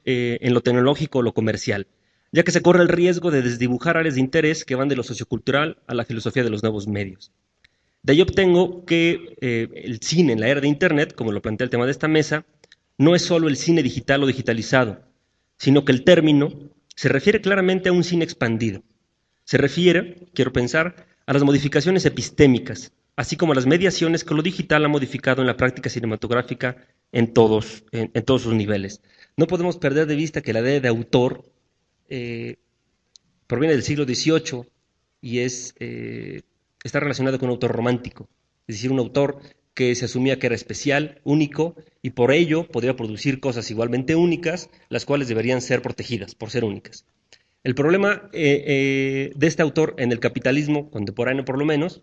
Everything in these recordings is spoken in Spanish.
en lo tecnológico o lo comercial, ya que se corre el riesgo de desdibujar áreas de interés que van de lo sociocultural a la filosofía de los nuevos medios. De ahí obtengo que el cine en la era de Internet, como lo plantea el tema de esta mesa, no es solo el cine digital o digitalizado, sino que el término se refiere claramente a un cine expandido. Se refiere, quiero pensar, a las modificaciones epistémicas, así como a las mediaciones que lo digital ha modificado en la práctica cinematográfica en todos sus niveles. No podemos perder de vista que la idea de autor eh, proviene del siglo XVIII y está relacionado con un autor romántico, es decir, un autor que se asumía que era especial, único, y por ello podría producir cosas igualmente únicas, las cuales deberían ser protegidas por ser únicas. El problema de este autor en el capitalismo contemporáneo, por lo menos,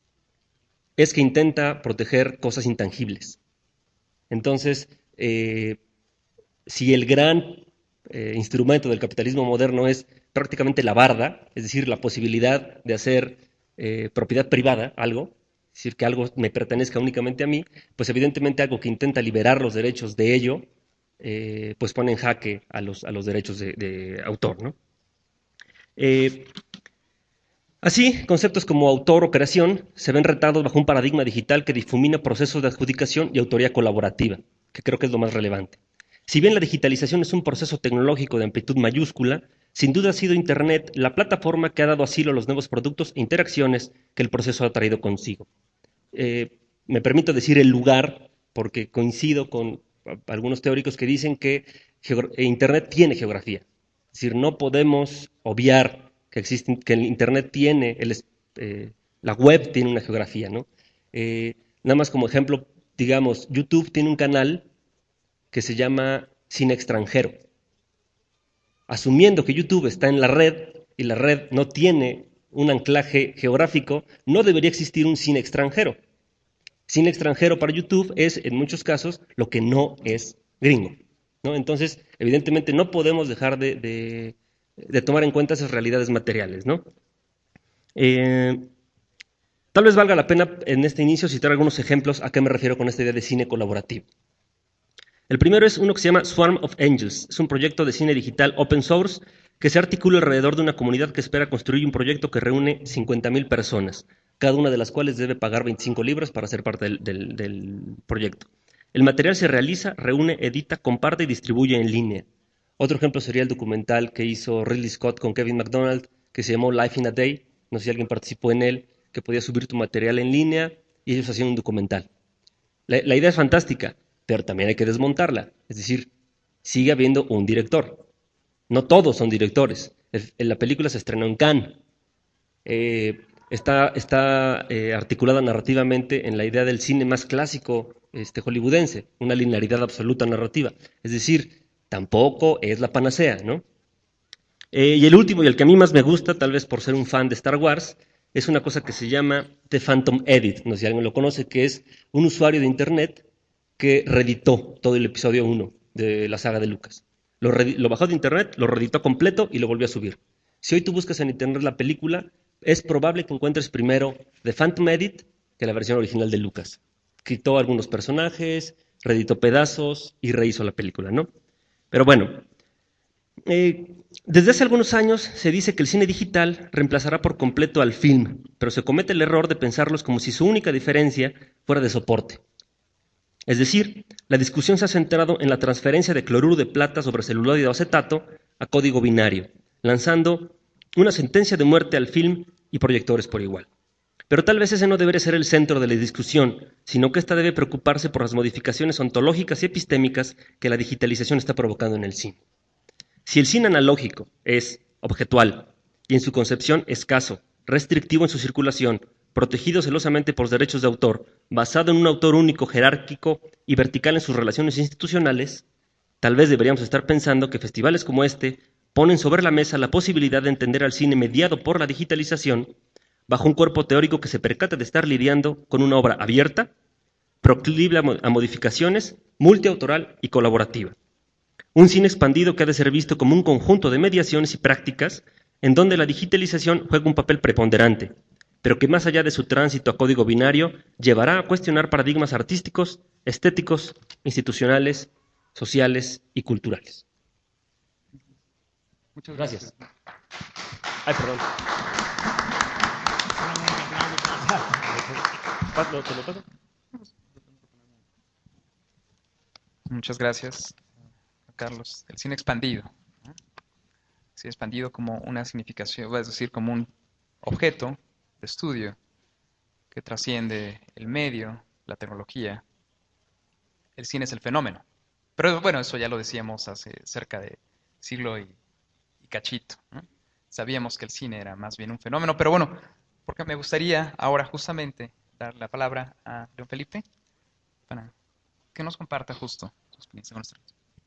es que intenta proteger cosas intangibles. Entonces, si el gran instrumento del capitalismo moderno es prácticamente la barda, es decir, la posibilidad de hacer propiedad privada, algo, es decir, que algo me pertenezca únicamente a mí, pues evidentemente algo que intenta liberar los derechos de ello, pues pone en jaque a los derechos de autor, ¿no? Eh, Así, conceptos como autor o creación se ven retados bajo un paradigma digital que difumina procesos de adjudicación y autoría colaborativa, que creo que es lo más relevante. Si bien la digitalización es un proceso tecnológico de amplitud mayúscula, sin duda ha sido Internet la plataforma que ha dado asilo a los nuevos productos e interacciones que el proceso ha traído consigo. Me permito decir el lugar, porque coincido con algunos teóricos que dicen que Internet tiene geografía. Es decir, no podemos obviar que el Internet tiene, la web tiene una geografía, ¿no? Nada más como ejemplo, digamos, YouTube tiene un canal que se llama Cine Extranjero. Asumiendo que YouTube está en la red y la red no tiene un anclaje geográfico, no debería existir un cine extranjero. Cine extranjero para YouTube es, en muchos casos, lo que no es gringo, ¿no? Entonces, evidentemente no podemos dejar de tomar en cuenta esas realidades materiales, ¿no? Eh, Tal vez valga la pena en este inicio citar algunos ejemplos a qué me refiero con esta idea de cine colaborativo. El primero es uno que se llama Swarm of Angels. Es un proyecto de cine digital open source que se articula alrededor de una comunidad que espera construir un proyecto que reúne 50.000 personas, cada una de las cuales debe pagar 25 libras para ser parte del proyecto. El material se realiza, reúne, edita, comparte y distribuye en línea. Otro ejemplo sería el documental que hizo Ridley Scott con Kevin McDonald, que se llamó Life in a Day. No sé si alguien participó en él, que podía subir tu material en línea y ellos hacían un documental. La idea es fantástica, pero también hay que desmontarla. Es decir, sigue habiendo un director. No todos son directores. La película se estrenó en Cannes. Está articulada narrativamente en la idea del cine más clásico hollywoodense, una linealidad absoluta narrativa. Es decir, tampoco es la panacea, ¿no? Y el último, y el que a mí más me gusta, tal vez por ser un fan de Star Wars, es una cosa que se llama The Phantom Edit. No sé si alguien lo conoce, que es un usuario de Internet que reeditó todo el episodio 1 de la saga de Lucas. Lo bajó de Internet, lo reeditó completo y lo volvió a subir. Si hoy tú buscas en Internet la película, es probable que encuentres primero The Phantom Edit que la versión original de Lucas. Quitó algunos personajes, reeditó pedazos y rehizo la película, ¿no? Pero bueno, desde hace algunos años se dice que el cine digital reemplazará por completo al film, pero se comete el error de pensarlos como si su única diferencia fuera de soporte. Es decir, la discusión se ha centrado en la transferencia de cloruro de plata sobre celuloide o acetato a código binario, lanzando una sentencia de muerte al film y proyectores por igual. Pero tal vez ese no debería ser el centro de la discusión, sino que ésta debe preocuparse por las modificaciones ontológicas y epistémicas que la digitalización está provocando en el cine. Si el cine analógico es objetual y en su concepción escaso, restrictivo en su circulación, protegido celosamente por los derechos de autor, basado en un autor único, jerárquico y vertical en sus relaciones institucionales, tal vez deberíamos estar pensando que festivales como este ponen sobre la mesa la posibilidad de entender al cine mediado por la digitalización bajo un cuerpo teórico que se percata de estar lidiando con una obra abierta, proclive a modificaciones, multiautoral y colaborativa. Un cine expandido que ha de ser visto como un conjunto de mediaciones y prácticas en donde la digitalización juega un papel preponderante, pero que más allá de su tránsito a código binario, llevará a cuestionar paradigmas artísticos, estéticos, institucionales, sociales y culturales. Muchas Gracias. gracias. Ay, perdón. ¿Te lo paso? Muchas gracias, Carlos. El cine expandido. ¿No? El cine expandido como una significación, es decir, como un objeto de estudio que trasciende el medio, la tecnología. El cine es el fenómeno. Pero bueno, eso ya lo decíamos hace cerca de siglo y cachito, ¿no? Sabíamos que el cine era más bien un fenómeno, pero bueno, porque me gustaría ahora justamente dar la palabra a León Felipe para que nos comparta justo su experiencia con nuestro.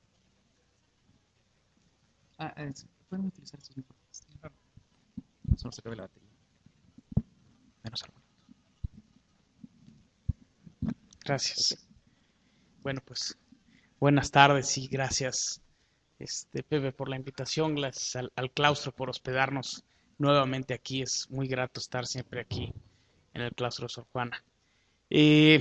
Pueden utilizar estos micrófonos. Eso no se acabe la batería. Menos algo. Gracias. Bueno, pues buenas tardes y gracias, Pepe, por la invitación, gracias al claustro por hospedarnos nuevamente aquí. Es muy grato estar siempre aquí en el claustro de Sor Juana. Eh,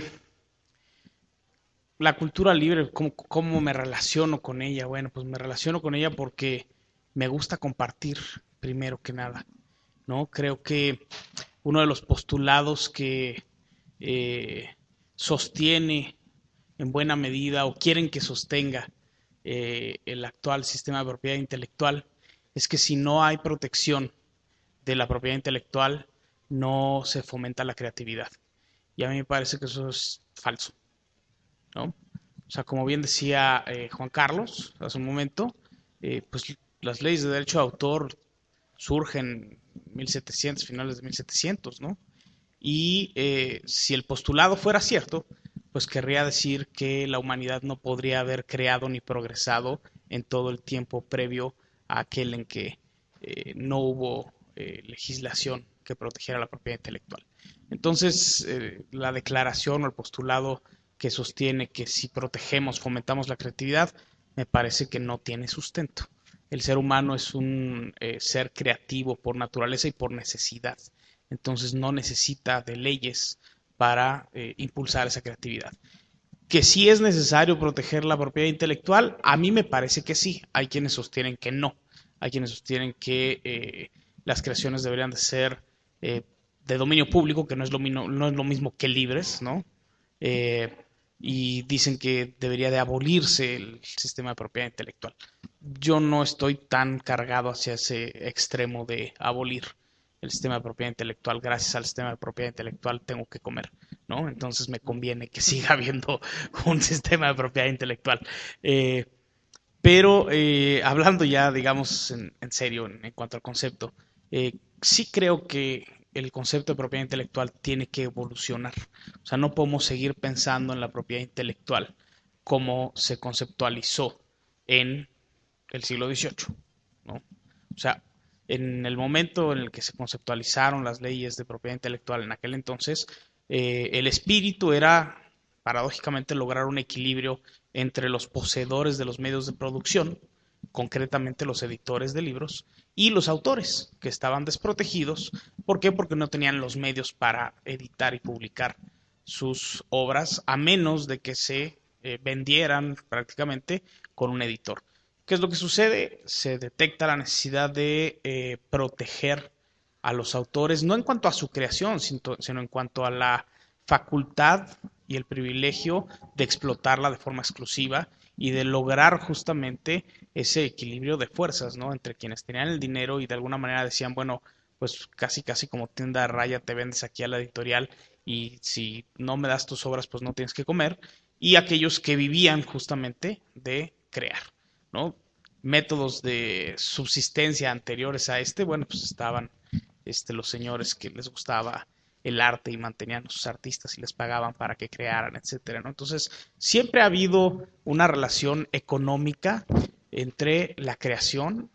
la cultura libre, ¿cómo me relaciono con ella? Bueno, pues me relaciono con ella porque me gusta compartir, primero que nada, ¿no? Creo que uno de los postulados que eh, sostiene en buena medida o quieren que sostenga el actual sistema de propiedad intelectual es que si no hay protección de la propiedad intelectual, no se fomenta la creatividad. Y a mí me parece que eso es falso, ¿no? O sea, como bien decía Juan Carlos hace un momento, pues las leyes de derecho de autor surgen en 1700, finales de 1700, ¿no? Y si el postulado fuera cierto, pues querría decir que la humanidad no podría haber creado ni progresado en todo el tiempo previo a aquel en que no hubo legislación que protegiera la propiedad intelectual. Entonces, la declaración o el postulado que sostiene que si protegemos, fomentamos la creatividad, me parece que no tiene sustento. El ser humano es un ser creativo por naturaleza y por necesidad. Entonces no necesita de leyes para impulsar esa creatividad. Que sí es necesario proteger la propiedad intelectual, a mí me parece que sí. Hay quienes sostienen que no. Hay quienes sostienen que las creaciones deberían de ser de dominio público, que no es lo mismo que libres, ¿no? Eh, y dicen que debería de abolirse el sistema de propiedad intelectual. Yo no estoy tan cargado hacia ese extremo de abolir el sistema de propiedad intelectual. Gracias al sistema de propiedad intelectual tengo que comer, ¿no? Entonces me conviene que siga habiendo un sistema de propiedad intelectual. Eh, pero hablando ya, digamos, en serio en cuanto al concepto, sí creo que el concepto de propiedad intelectual tiene que evolucionar. O sea, no podemos seguir pensando en la propiedad intelectual como se conceptualizó en el siglo XVIII, ¿no? O sea, en el momento en el que se conceptualizaron las leyes de propiedad intelectual en aquel entonces, el espíritu era, paradójicamente, lograr un equilibrio entre los poseedores de los medios de producción, concretamente los editores de libros, y los autores, que estaban desprotegidos. ¿Por qué? Porque no tenían los medios para editar y publicar sus obras, a menos de que se vendieran prácticamente con un editor. ¿Qué es lo que sucede? Se detecta la necesidad de proteger a los autores, no en cuanto a su creación, sino en cuanto a la facultad y el privilegio de explotarla de forma exclusiva y de lograr justamente ese equilibrio de fuerzas, ¿no? Entre quienes tenían el dinero y de alguna manera decían, bueno, pues casi casi como tienda de raya te vendes aquí a la editorial y si no me das tus obras pues no tienes que comer, y aquellos que vivían justamente de crear, ¿no? Métodos de subsistencia anteriores a bueno, pues estaban los señores que les gustaba el arte y mantenían a sus artistas y les pagaban para que crearan, etcétera, ¿no? Entonces, siempre ha habido una relación económica entre la creación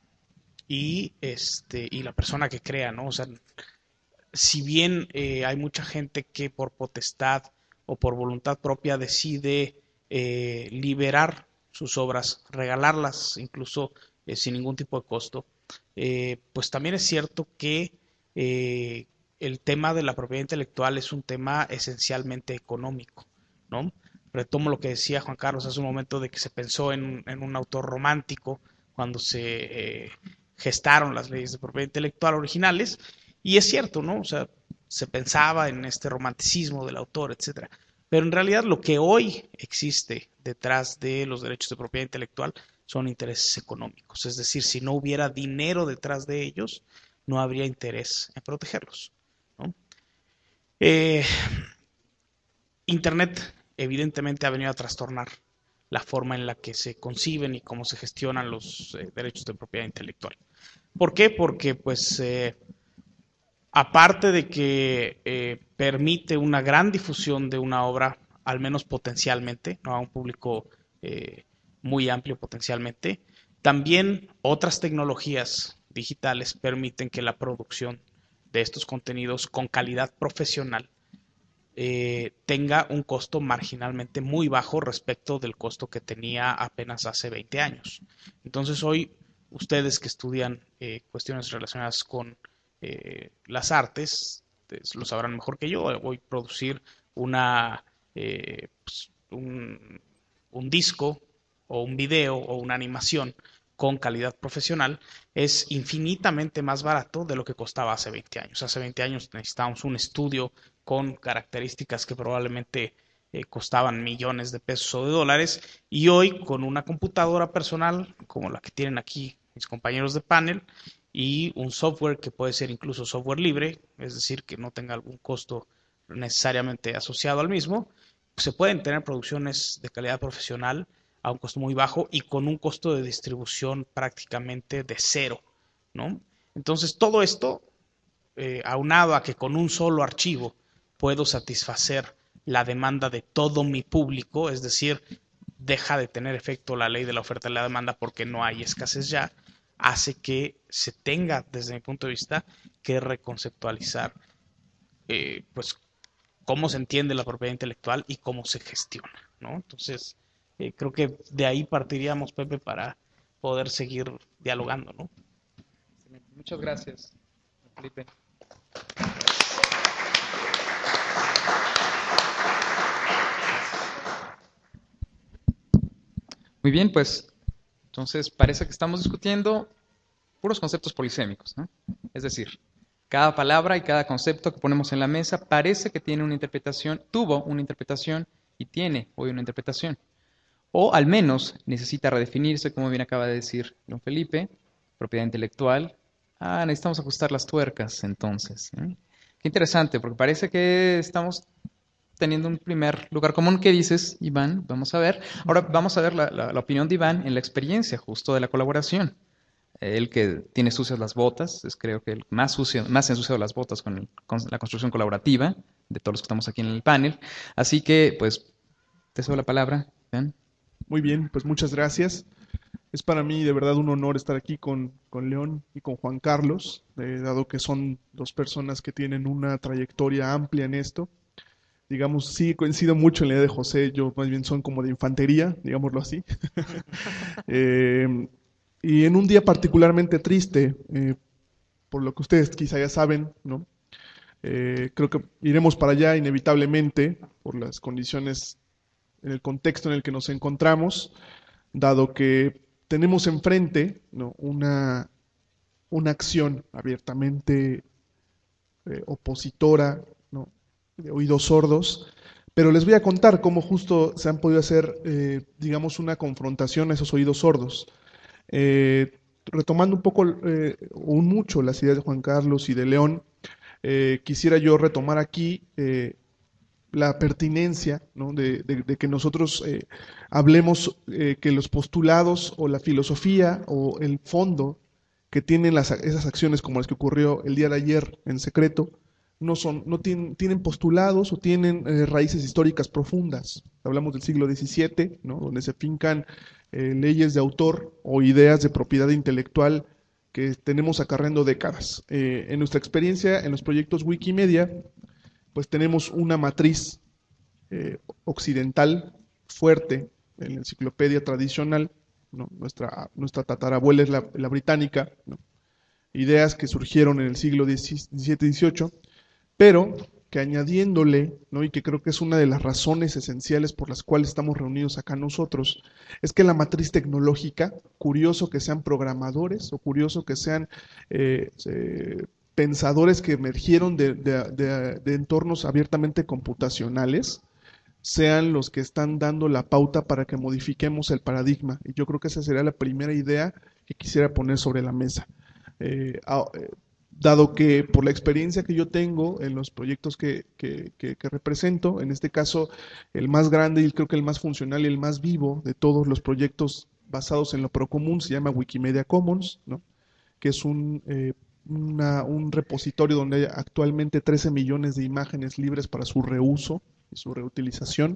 y la persona que crea, ¿no? O sea, si bien hay mucha gente que por potestad o por voluntad propia decide liberar sus obras, regalarlas incluso sin ningún tipo de costo, pues también es cierto que eh, el tema de la propiedad intelectual es un tema esencialmente económico, ¿no? Retomo lo que decía Juan Carlos hace un momento de que se pensó en un autor romántico cuando se gestaron las leyes de propiedad intelectual originales. Y es cierto, ¿no? O sea, se pensaba en este romanticismo del autor, etcétera. Pero en realidad lo que hoy existe detrás de los derechos de propiedad intelectual son intereses económicos. Es decir, si no hubiera dinero detrás de ellos, no habría interés en protegerlos, ¿no? Eh, Internet evidentemente ha venido a trastornar la forma en la que se conciben y cómo se gestionan los derechos de propiedad intelectual. ¿Por qué? Porque pues aparte de que permite una gran difusión de una obra, al menos potencialmente, ¿no? A un público muy amplio potencialmente, también otras tecnologías digitales permiten que la producción de estos contenidos con calidad profesional tenga un costo marginalmente muy bajo respecto del costo que tenía apenas hace 20 años. Entonces hoy ustedes que estudian cuestiones relacionadas con las artes, lo sabrán mejor que yo. Hoy producir pues, un disco o un video o una animación con calidad profesional es infinitamente más barato de lo que costaba hace 20 años. Hace 20 años necesitábamos un estudio con características que probablemente costaban millones de pesos o de dólares, y hoy con una computadora personal como la que tienen aquí mis compañeros de panel y un software que puede ser incluso software libre, es decir, que no tenga algún costo necesariamente asociado al mismo, se pueden tener producciones de calidad profesional a un costo muy bajo y con un costo de distribución prácticamente de cero, ¿no? Entonces todo esto, aunado a que con un solo archivo puedo satisfacer la demanda de todo mi público, es decir, deja de tener efecto la ley de la oferta y la demanda porque no hay escasez ya, hace que se tenga, desde mi punto de vista, que reconceptualizar pues cómo se entiende la propiedad intelectual y cómo se gestiona, ¿no? Entonces, creo que de ahí partiríamos, Pepe, para poder seguir dialogando, ¿no? Muchas gracias, Felipe. Muy bien, pues entonces parece que estamos discutiendo puros conceptos polisémicos, ¿no? Es decir, cada palabra y cada concepto que ponemos en la mesa parece que tiene una interpretación, tuvo una interpretación y tiene hoy una interpretación. O al menos necesita redefinirse, como bien acaba de decir don Felipe, propiedad intelectual. Necesitamos ajustar las tuercas entonces, ¿eh? Qué interesante, porque parece que estamos teniendo un primer lugar común. ¿Qué dices, Iván? Vamos a ver. Ahora vamos a ver la opinión de Iván en la experiencia justo de la colaboración. Él que tiene sucias las botas, es creo que el más ensuciado las botas con la construcción colaborativa de todos los que estamos aquí en el panel. Así que, pues, te cedo la palabra, Iván. Muy bien, pues muchas gracias. Es para mí de verdad un honor estar aquí con León y con Juan Carlos, dado que son dos personas que tienen una trayectoria amplia en esto. Digamos, sí coincido mucho en la idea de José, yo más bien son como de infantería, digámoslo así. Eh, y en un día particularmente triste, por lo que ustedes quizá ya saben, ¿no? Creo que iremos para allá inevitablemente por las condiciones, en el contexto en el que nos encontramos, dado que tenemos enfrente, ¿no? una acción abiertamente opositora, ¿no? De oídos sordos, pero les voy a contar cómo justo se han podido hacer, digamos, una confrontación a esos oídos sordos. Retomando un poco, un mucho las ideas de Juan Carlos y de León, quisiera yo retomar aquí la pertinencia, ¿no? de que nosotros hablemos que los postulados o la filosofía o el fondo que tienen esas acciones como las que ocurrió el día de ayer en secreto, no tienen postulados o tienen raíces históricas profundas. Hablamos del siglo XVII, ¿no? Donde se fincan leyes de autor o ideas de propiedad intelectual que tenemos acarreando décadas. En nuestra experiencia en los proyectos Wikimedia, pues tenemos una matriz occidental fuerte en la enciclopedia tradicional, ¿no? Nuestra tatarabuela es la británica, ¿no? Ideas que surgieron en el siglo XVII-XVIII, pero que añadiéndole, ¿no? Y que creo que es una de las razones esenciales por las cuales estamos reunidos acá nosotros, es que la matriz tecnológica, curioso que sean programadores o curioso que sean pensadores que emergieron de entornos abiertamente computacionales, sean los que están dando la pauta para que modifiquemos el paradigma. Y yo creo que esa sería la primera idea que quisiera poner sobre la mesa. Dado que por la experiencia que yo tengo en los proyectos que represento, en este caso el más grande y creo que el más funcional y el más vivo de todos los proyectos basados en lo procomún se llama Wikimedia Commons, ¿no? Que es un repositorio donde hay actualmente 13 millones de imágenes libres para su reuso y su reutilización.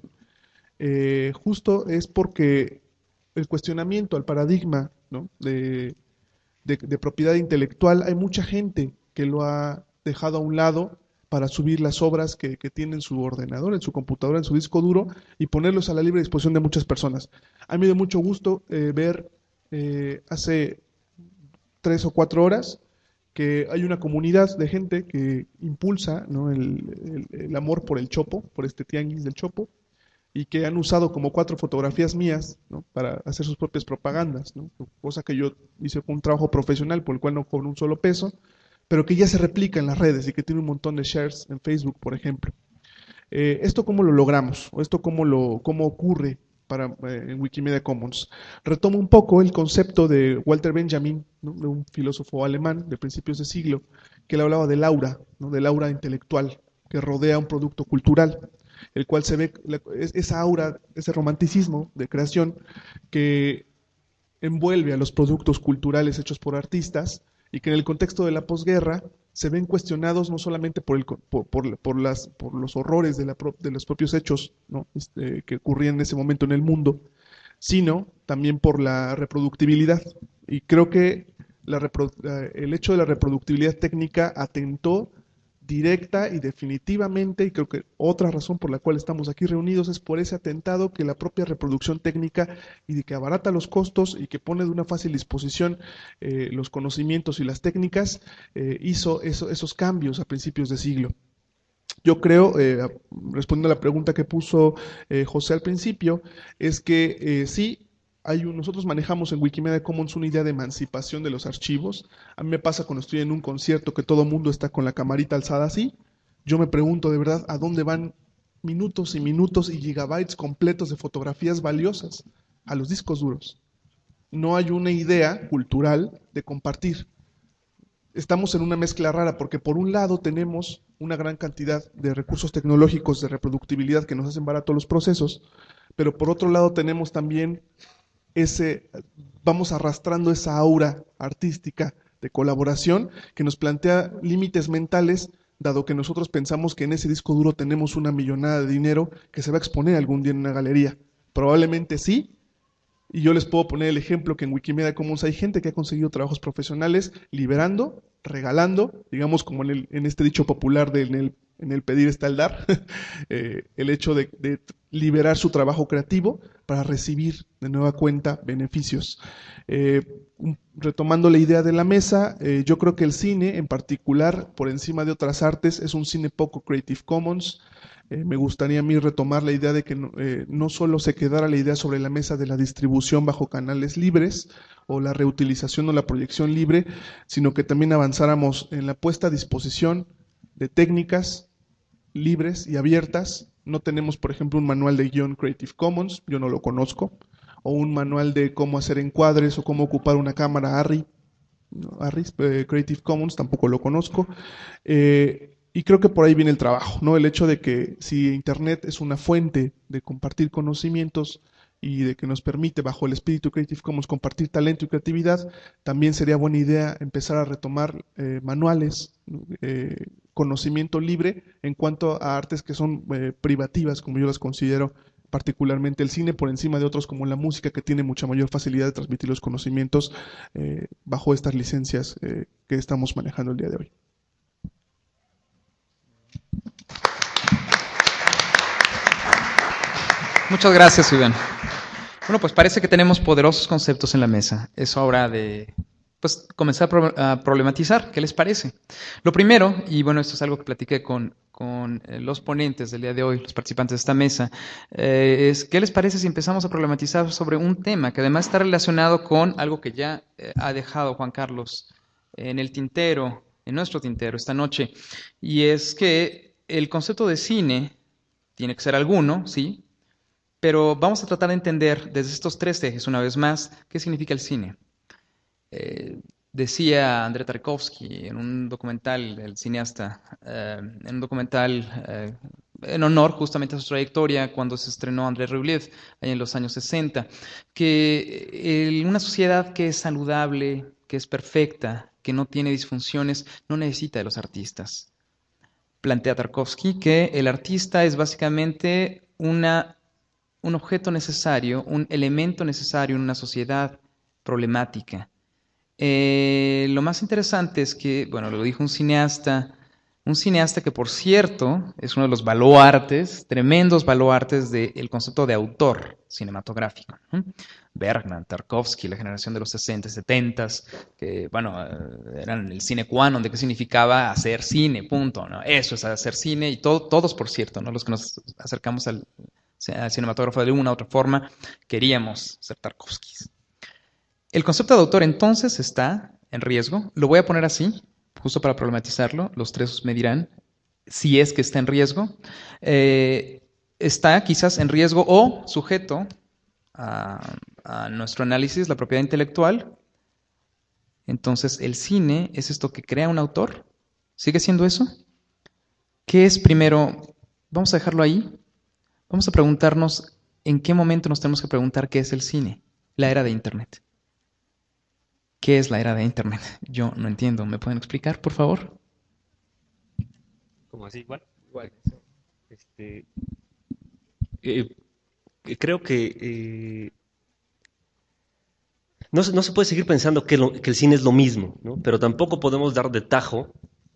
Justo es porque el cuestionamiento al paradigma, ¿no? de propiedad intelectual, hay mucha gente que lo ha dejado a un lado para subir las obras que tiene en su ordenador, en su computadora, en su disco duro y ponerlos a la libre disposición de muchas personas. A mí me dio mucho gusto ver hace 3 o 4 horas que hay una comunidad de gente que impulsa, ¿no? el amor por el Chopo, por este tianguis del Chopo, y que han usado como 4 fotografías mías, ¿no? Para hacer sus propias propagandas, ¿no? Cosa que yo hice con un trabajo profesional por el cual no cobro un solo peso, pero que ya se replica en las redes y que tiene un montón de shares en Facebook, por ejemplo. ¿Esto cómo lo logramos? ¿O esto cómo ocurre en Wikimedia Commons? Retomo un poco el concepto de Walter Benjamin, ¿no? De un filósofo alemán de principios de siglo, que él hablaba del aura, ¿no? Del aura intelectual que rodea un producto cultural, el cual se ve esa aura, ese romanticismo de creación que envuelve a los productos culturales hechos por artistas y que en el contexto de la posguerra se ven cuestionados no solamente por los horrores de los propios hechos, ¿no? Que ocurrían en ese momento en el mundo, sino también por la reproductibilidad. Y creo que el hecho de la reproductibilidad técnica atentó directa y definitivamente, y creo que otra razón por la cual estamos aquí reunidos es por ese atentado que la propia reproducción técnica y de que abarata los costos y que pone de una fácil disposición los conocimientos y las técnicas, hizo esos cambios a principios de siglo. Yo creo, respondiendo a la pregunta que puso José al principio, es que sí, nosotros manejamos en Wikimedia Commons una idea de emancipación de los archivos. A mí me pasa cuando estoy en un concierto que todo el mundo está con la camarita alzada así. Yo me pregunto de verdad a dónde van minutos y minutos y gigabytes completos de fotografías valiosas, a los discos duros. No hay una idea cultural de compartir. Estamos en una mezcla rara porque por un lado tenemos una gran cantidad de recursos tecnológicos de reproductibilidad que nos hacen baratos los procesos, pero por otro lado tenemos también vamos arrastrando esa aura artística de colaboración que nos plantea límites mentales, dado que nosotros pensamos que en ese disco duro tenemos una millonada de dinero que se va a exponer algún día en una galería. Probablemente sí, y yo les puedo poner el ejemplo que en Wikimedia Commons hay gente que ha conseguido trabajos profesionales liberando, regalando, digamos como en este dicho popular de en el pedir está el dar, el hecho de liberar su trabajo creativo para recibir de nueva cuenta beneficios. Retomando la idea de la mesa, yo creo que el cine en particular, por encima de otras artes, es un cine poco Creative Commons. Me gustaría a mí retomar la idea de que no solo se quedara la idea sobre la mesa de la distribución bajo canales libres o la reutilización o la proyección libre, sino que también avanzáramos en la puesta a disposición de técnicas libres y abiertas. No tenemos, por ejemplo, un manual de guión Creative Commons, yo no lo conozco, o un manual de cómo hacer encuadres o cómo ocupar una cámara ARRI, Creative Commons, tampoco lo conozco. Y creo que por ahí viene el trabajo, ¿no? El hecho de que si Internet es una fuente de compartir conocimientos y de que nos permite, bajo el espíritu Creative Commons, compartir talento y creatividad, también sería buena idea empezar a retomar manuales, conocimiento libre en cuanto a artes que son privativas, como yo las considero, particularmente el cine, por encima de otros como la música, que tiene mucha mayor facilidad de transmitir los conocimientos bajo estas licencias que estamos manejando el día de hoy. Muchas gracias, Iván. Bueno, pues parece que tenemos poderosos conceptos en la mesa. Es hora de comenzar a problematizar. ¿Qué les parece? Lo primero, y bueno, esto es algo que platiqué con con los ponentes del día de hoy, los participantes de esta mesa, es ¿qué les parece si empezamos a problematizar sobre un tema que además está relacionado con algo que ya ha dejado Juan Carlos en el tintero, en nuestro tintero esta noche? Y es que el concepto de cine tiene que ser alguno, sí, pero vamos a tratar de entender desde estos tres ejes, una vez más, qué significa el cine. Decía Andrei Tarkovsky en un documental, el cineasta, en un documental en honor justamente a su trayectoria cuando se estrenó Andrei Rublev, ahí en los años 60, que una sociedad que es saludable, que es perfecta, que no tiene disfunciones, no necesita de los artistas. Plantea Tarkovsky que el artista es básicamente un objeto necesario, un elemento necesario en una sociedad problemática. Lo más interesante es que, bueno, lo dijo un cineasta que por cierto es uno de los baluartes, tremendos baluartes del concepto de autor cinematográfico. Bergman, Tarkovsky, la generación de los 60, 70, que, bueno, eran el sine qua non, de qué significaba hacer cine, punto, ¿no? Eso es hacer cine y todos, por cierto, ¿no? Los que nos acercamos al cinematógrafo de una u otra forma, queríamos ser Tarkovskis. El concepto de autor entonces está en riesgo. Lo voy a poner así, justo para problematizarlo. Los tres me dirán si es que está en riesgo. Está quizás en riesgo o sujeto a nuestro análisis, la propiedad intelectual. Entonces, ¿el cine es esto que crea un autor? ¿Sigue siendo eso? ¿Qué es primero? Vamos a dejarlo ahí. Vamos a preguntarnos en qué momento nos tenemos que preguntar qué es el cine. La era de Internet. ¿Qué es la era de Internet? Yo no entiendo. ¿Me pueden explicar, por favor? ¿Cómo así? Igual. Creo que no se puede seguir pensando que el cine es lo mismo, ¿no? Pero tampoco podemos dar de tajo,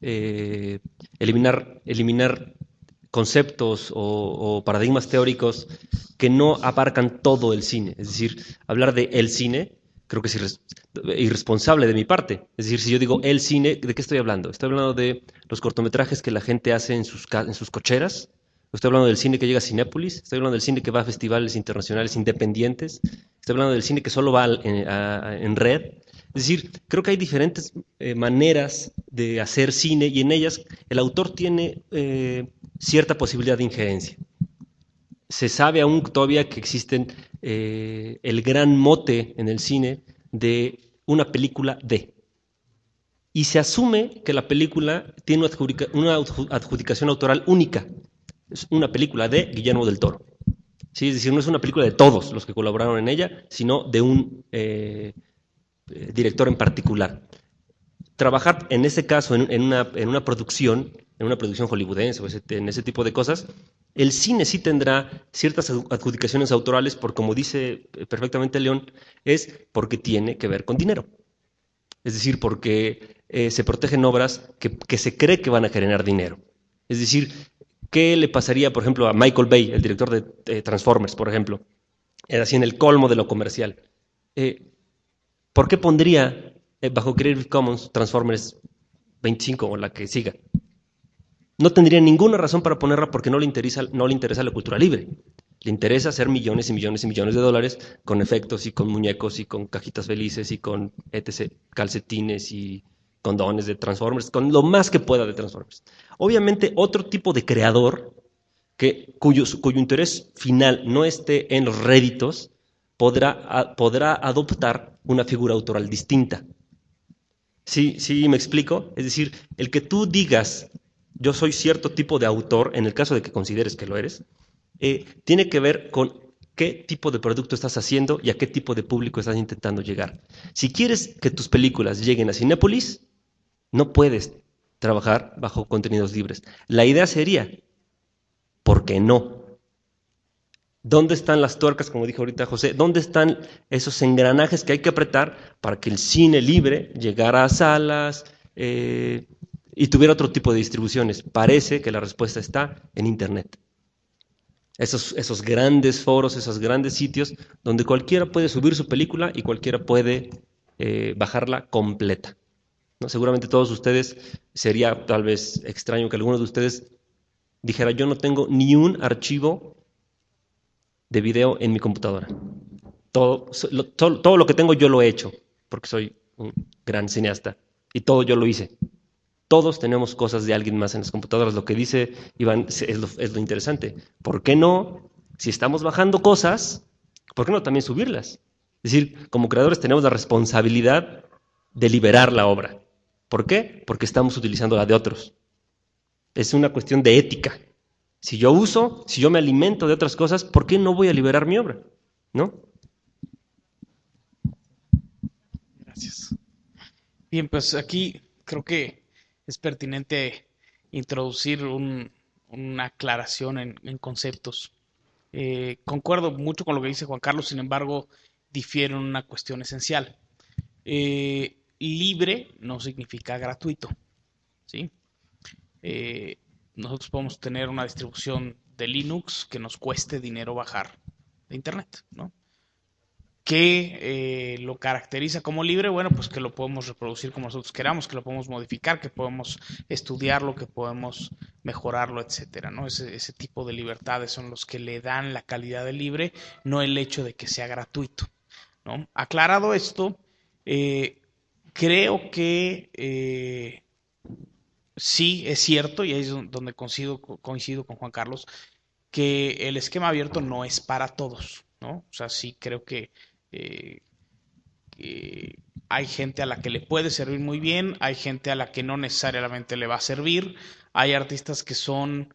eliminar conceptos o paradigmas teóricos que no abarcan todo el cine. Es decir, hablar de el cine creo que es irresponsable de mi parte. Es decir, si yo digo el cine, ¿de qué estoy hablando? Estoy hablando de los cortometrajes que la gente hace en sus cocheras. Estoy hablando del cine que llega a Cinépolis. Estoy hablando del cine que va a festivales internacionales independientes. Estoy hablando del cine que solo va en red. Es decir, creo que hay diferentes maneras de hacer cine y en ellas el autor tiene cierta posibilidad de injerencia. Se sabe aún todavía que existen el gran mote en el cine de una película de. Y se asume que la película tiene una adjudicación autoral única. Es una película de Guillermo del Toro. ¿Sí? Es decir, no es una película de todos los que colaboraron en ella, sino de un director en particular. Trabajar en ese caso en una producción hollywoodense o en ese tipo de cosas, el cine sí tendrá ciertas adjudicaciones autorales, por como dice perfectamente León, es porque tiene que ver con dinero. Es decir, porque se protegen obras que se cree que van a generar dinero. Es decir, ¿qué le pasaría, por ejemplo, a Michael Bay, el director de Transformers, por ejemplo? Era así en el colmo de lo comercial. ¿Por qué pondría bajo Creative Commons Transformers 25 o la que siga? No tendría ninguna razón para ponerla porque no le interesa la cultura libre. Le interesa hacer millones y millones y millones de dólares con efectos y con muñecos y con cajitas felices y con etc., calcetines y condones de Transformers, con lo más que pueda de Transformers. Obviamente, otro tipo de creador cuyo interés final no esté en los réditos podrá adoptar una figura autoral distinta. ¿Sí me explico? Es decir, el que tú digas yo soy cierto tipo de autor, en el caso de que consideres que lo eres, tiene que ver con qué tipo de producto estás haciendo y a qué tipo de público estás intentando llegar. Si quieres que tus películas lleguen a Cinépolis, no puedes trabajar bajo contenidos libres. La idea sería, ¿por qué no? ¿Dónde están las tuercas, como dijo ahorita José? ¿Dónde están esos engranajes que hay que apretar para que el cine libre llegara a salas y tuviera otro tipo de distribuciones? Parece que la respuesta está en Internet. Esos grandes foros, esos grandes sitios donde cualquiera puede subir su película y cualquiera puede bajarla completa, ¿no? Seguramente todos ustedes, sería tal vez extraño que algunos de ustedes dijera, yo no tengo ni un archivo de video en mi computadora. Todo lo que tengo yo lo he hecho, porque soy un gran cineasta, y todo yo lo hice. Todos tenemos cosas de alguien más en las computadoras. Lo que dice Iván es lo interesante. ¿Por qué no, si estamos bajando cosas, por qué no también subirlas? Es decir, como creadores tenemos la responsabilidad de liberar la obra. ¿Por qué? Porque estamos utilizando la de otros. Es una cuestión de ética. Si yo me alimento de otras cosas, ¿por qué no voy a liberar mi obra? ¿No? Gracias. Bien, pues aquí creo que es pertinente introducir una aclaración en conceptos. Concuerdo mucho con lo que dice Juan Carlos, sin embargo, difiero en una cuestión esencial. Libre no significa gratuito, ¿sí? Eh, Nosotros podemos tener una distribución de Linux que nos cueste dinero bajar de Internet, ¿no? ¿Qué lo caracteriza como libre? Bueno, pues que lo podemos reproducir como nosotros queramos, que lo podemos modificar, que podemos estudiarlo, que podemos mejorarlo, etcétera, ¿no? Ese tipo de libertades son los que le dan la calidad de libre, no el hecho de que sea gratuito, ¿no? Aclarado esto, eh, creo que sí es cierto, y ahí es donde coincido con Juan Carlos, que el esquema abierto no es para todos, ¿no? O sea, sí creo eh, que hay gente a la que le puede servir muy bien, hay gente a la que no necesariamente le va a servir, hay artistas que son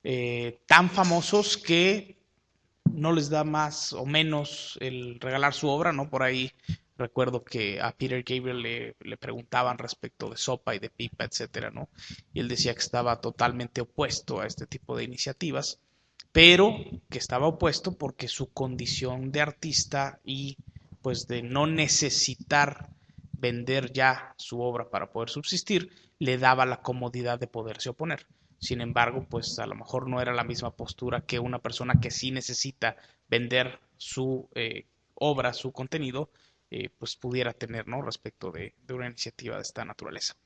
tan famosos que no les da más o menos el regalar su obra, ¿no? Por ahí recuerdo que a Peter Gabriel le preguntaban respecto de Sopa y de Pipa, etcétera, ¿no? Y él decía que estaba totalmente opuesto a este tipo de iniciativas, pero que estaba opuesto porque su condición de artista y pues de no necesitar vender ya su obra para poder subsistir, le daba la comodidad de poderse oponer. Sin embargo, pues a lo mejor no era la misma postura que una persona que sí necesita vender su obra, su contenido, pues pudiera tener, ¿no? Respecto de una iniciativa de esta naturaleza.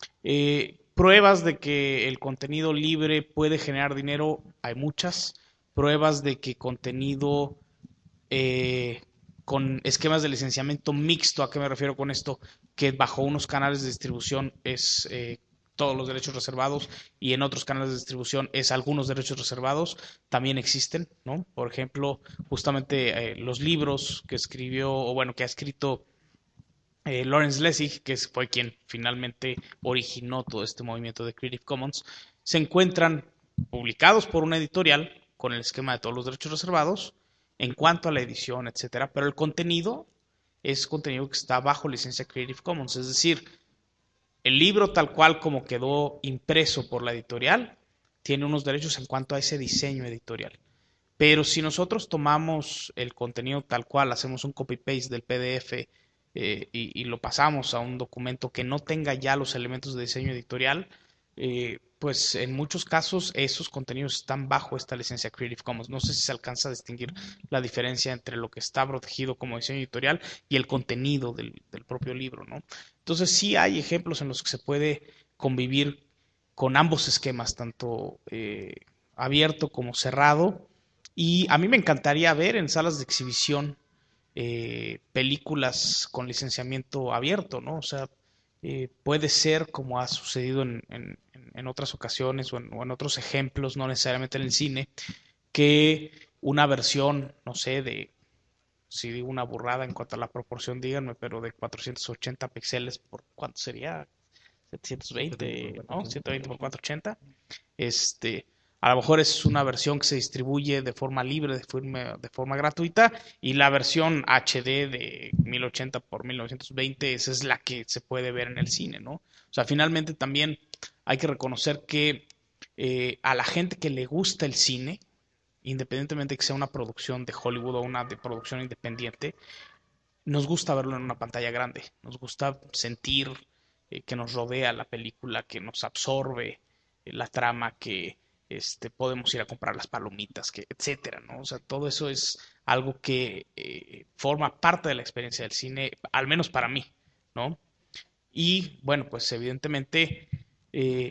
Pruebas de que el contenido libre puede generar dinero, hay muchas. Pruebas de que contenido eh, con esquemas de licenciamiento mixto, ¿a qué me refiero con esto? Que bajo unos canales de distribución es todos los derechos reservados y en otros canales de distribución es algunos derechos reservados, también existen, ¿no? Por ejemplo, justamente los libros que escribió, o bueno, que ha escrito Lawrence Lessig, que fue quien finalmente originó todo este movimiento de Creative Commons, se encuentran publicados por una editorial con el esquema de todos los derechos reservados en cuanto a la edición, etcétera, pero el contenido es contenido que está bajo licencia Creative Commons, es decir, el libro tal cual como quedó impreso por la editorial tiene unos derechos en cuanto a ese diseño editorial. Pero si nosotros tomamos el contenido tal cual, hacemos un copy-paste del PDF y lo pasamos a un documento que no tenga ya los elementos de diseño editorial, pues en muchos casos esos contenidos están bajo esta licencia Creative Commons. No sé si se alcanza a distinguir la diferencia entre lo que está protegido como diseño editorial y el contenido del propio libro, ¿no? Entonces sí hay ejemplos en los que se puede convivir con ambos esquemas, tanto abierto como cerrado. Y a mí me encantaría ver en salas de exhibición películas con licenciamiento abierto, ¿no? O sea, puede ser como ha sucedido en otras ocasiones o en otros ejemplos, no necesariamente en el cine, que una versión, no sé, si digo una burrada en cuanto a la proporción, díganme, pero de 480 píxeles por, ¿cuánto sería? 720, ¿no? 120 por 480. Este, a lo mejor es una versión que se distribuye de forma libre, de forma gratuita, y la versión HD de 1080 por 1920, esa es la que se puede ver en el cine, ¿no? O sea, finalmente también hay que reconocer que a la gente que le gusta el cine, independientemente de que sea una producción de Hollywood o una de producción independiente, nos gusta verlo en una pantalla grande, nos gusta sentir que nos rodea la película, que nos absorbe la trama, que podemos ir a comprar las palomitas, que, etcétera, ¿no? O sea, todo eso es algo que forma parte de la experiencia del cine, al menos para mí, ¿no? Y bueno, pues evidentemente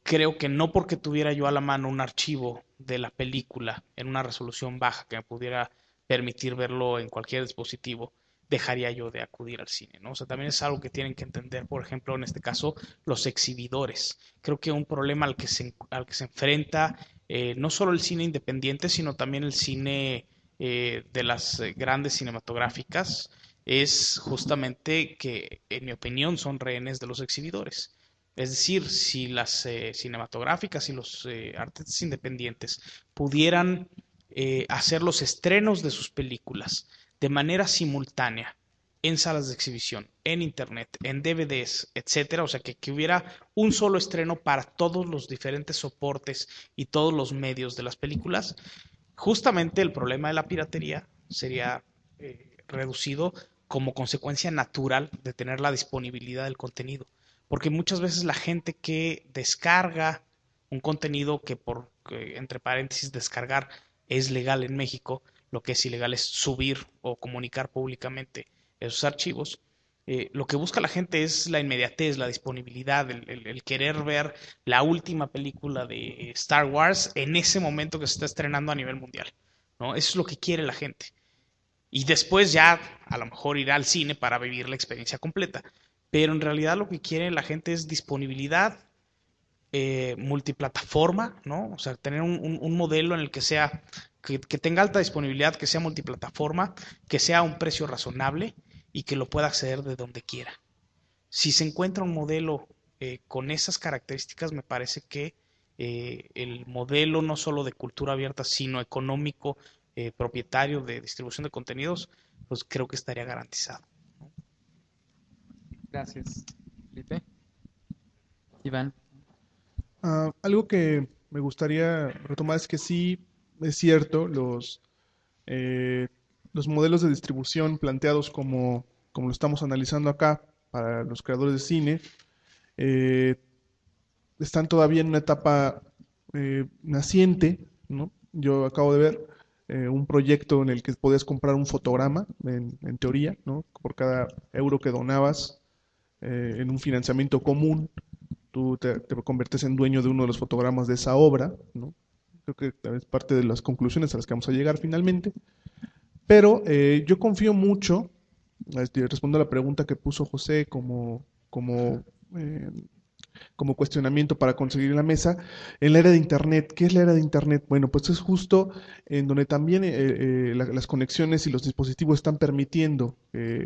creo que no porque tuviera yo a la mano un archivo de la película en una resolución baja que me pudiera permitir verlo en cualquier dispositivo, dejaría yo de acudir al cine, ¿no? O sea, también es algo que tienen que entender, por ejemplo, en este caso, los exhibidores. Creo que un problema al que se enfrenta no solo el cine independiente, sino también el cine de las grandes cinematográficas, es justamente que, en mi opinión, son rehenes de los exhibidores. Es decir, si las cinematográficas y los artistas independientes pudieran hacer los estrenos de sus películas de manera simultánea en salas de exhibición, en internet, en DVDs, etcétera, o sea, que hubiera un solo estreno para todos los diferentes soportes y todos los medios de las películas, justamente el problema de la piratería sería reducido como consecuencia natural de tener la disponibilidad del contenido. Porque muchas veces la gente que descarga un contenido que entre paréntesis, descargar es legal en México, lo que es ilegal es subir o comunicar públicamente esos archivos. Lo que busca la gente es la inmediatez, la disponibilidad, el querer ver la última película de Star Wars en ese momento que se está estrenando a nivel mundial, ¿no? Eso es lo que quiere la gente. Y después ya a lo mejor irá al cine para vivir la experiencia completa. Pero en realidad lo que quiere la gente es disponibilidad, multiplataforma, ¿no? O sea, tener un modelo en el que sea, que tenga alta disponibilidad, que sea multiplataforma, que sea a un precio razonable y que lo pueda acceder de donde quiera. Si se encuentra un modelo con esas características, me parece que el modelo no solo de cultura abierta, sino económico, propietario de distribución de contenidos, pues creo que estaría garantizado. Gracias, Felipe. Iván. Algo que me gustaría retomar es que sí es cierto, los modelos de distribución planteados como lo estamos analizando acá para los creadores de cine, eh, están todavía en una etapa naciente, ¿no? Yo acabo de ver un proyecto en el que podías comprar un fotograma, en teoría, ¿no? Por cada euro que donabas en un financiamiento común, tú te conviertes en dueño de uno de los fotogramas de esa obra, ¿no? Creo que es parte de las conclusiones a las que vamos a llegar finalmente. Pero yo confío mucho, respondo a la pregunta que puso José eh, como cuestionamiento para conseguir la mesa, en la era de Internet. ¿Qué es la era de Internet? Bueno, pues es justo en donde también las conexiones y los dispositivos están permitiendo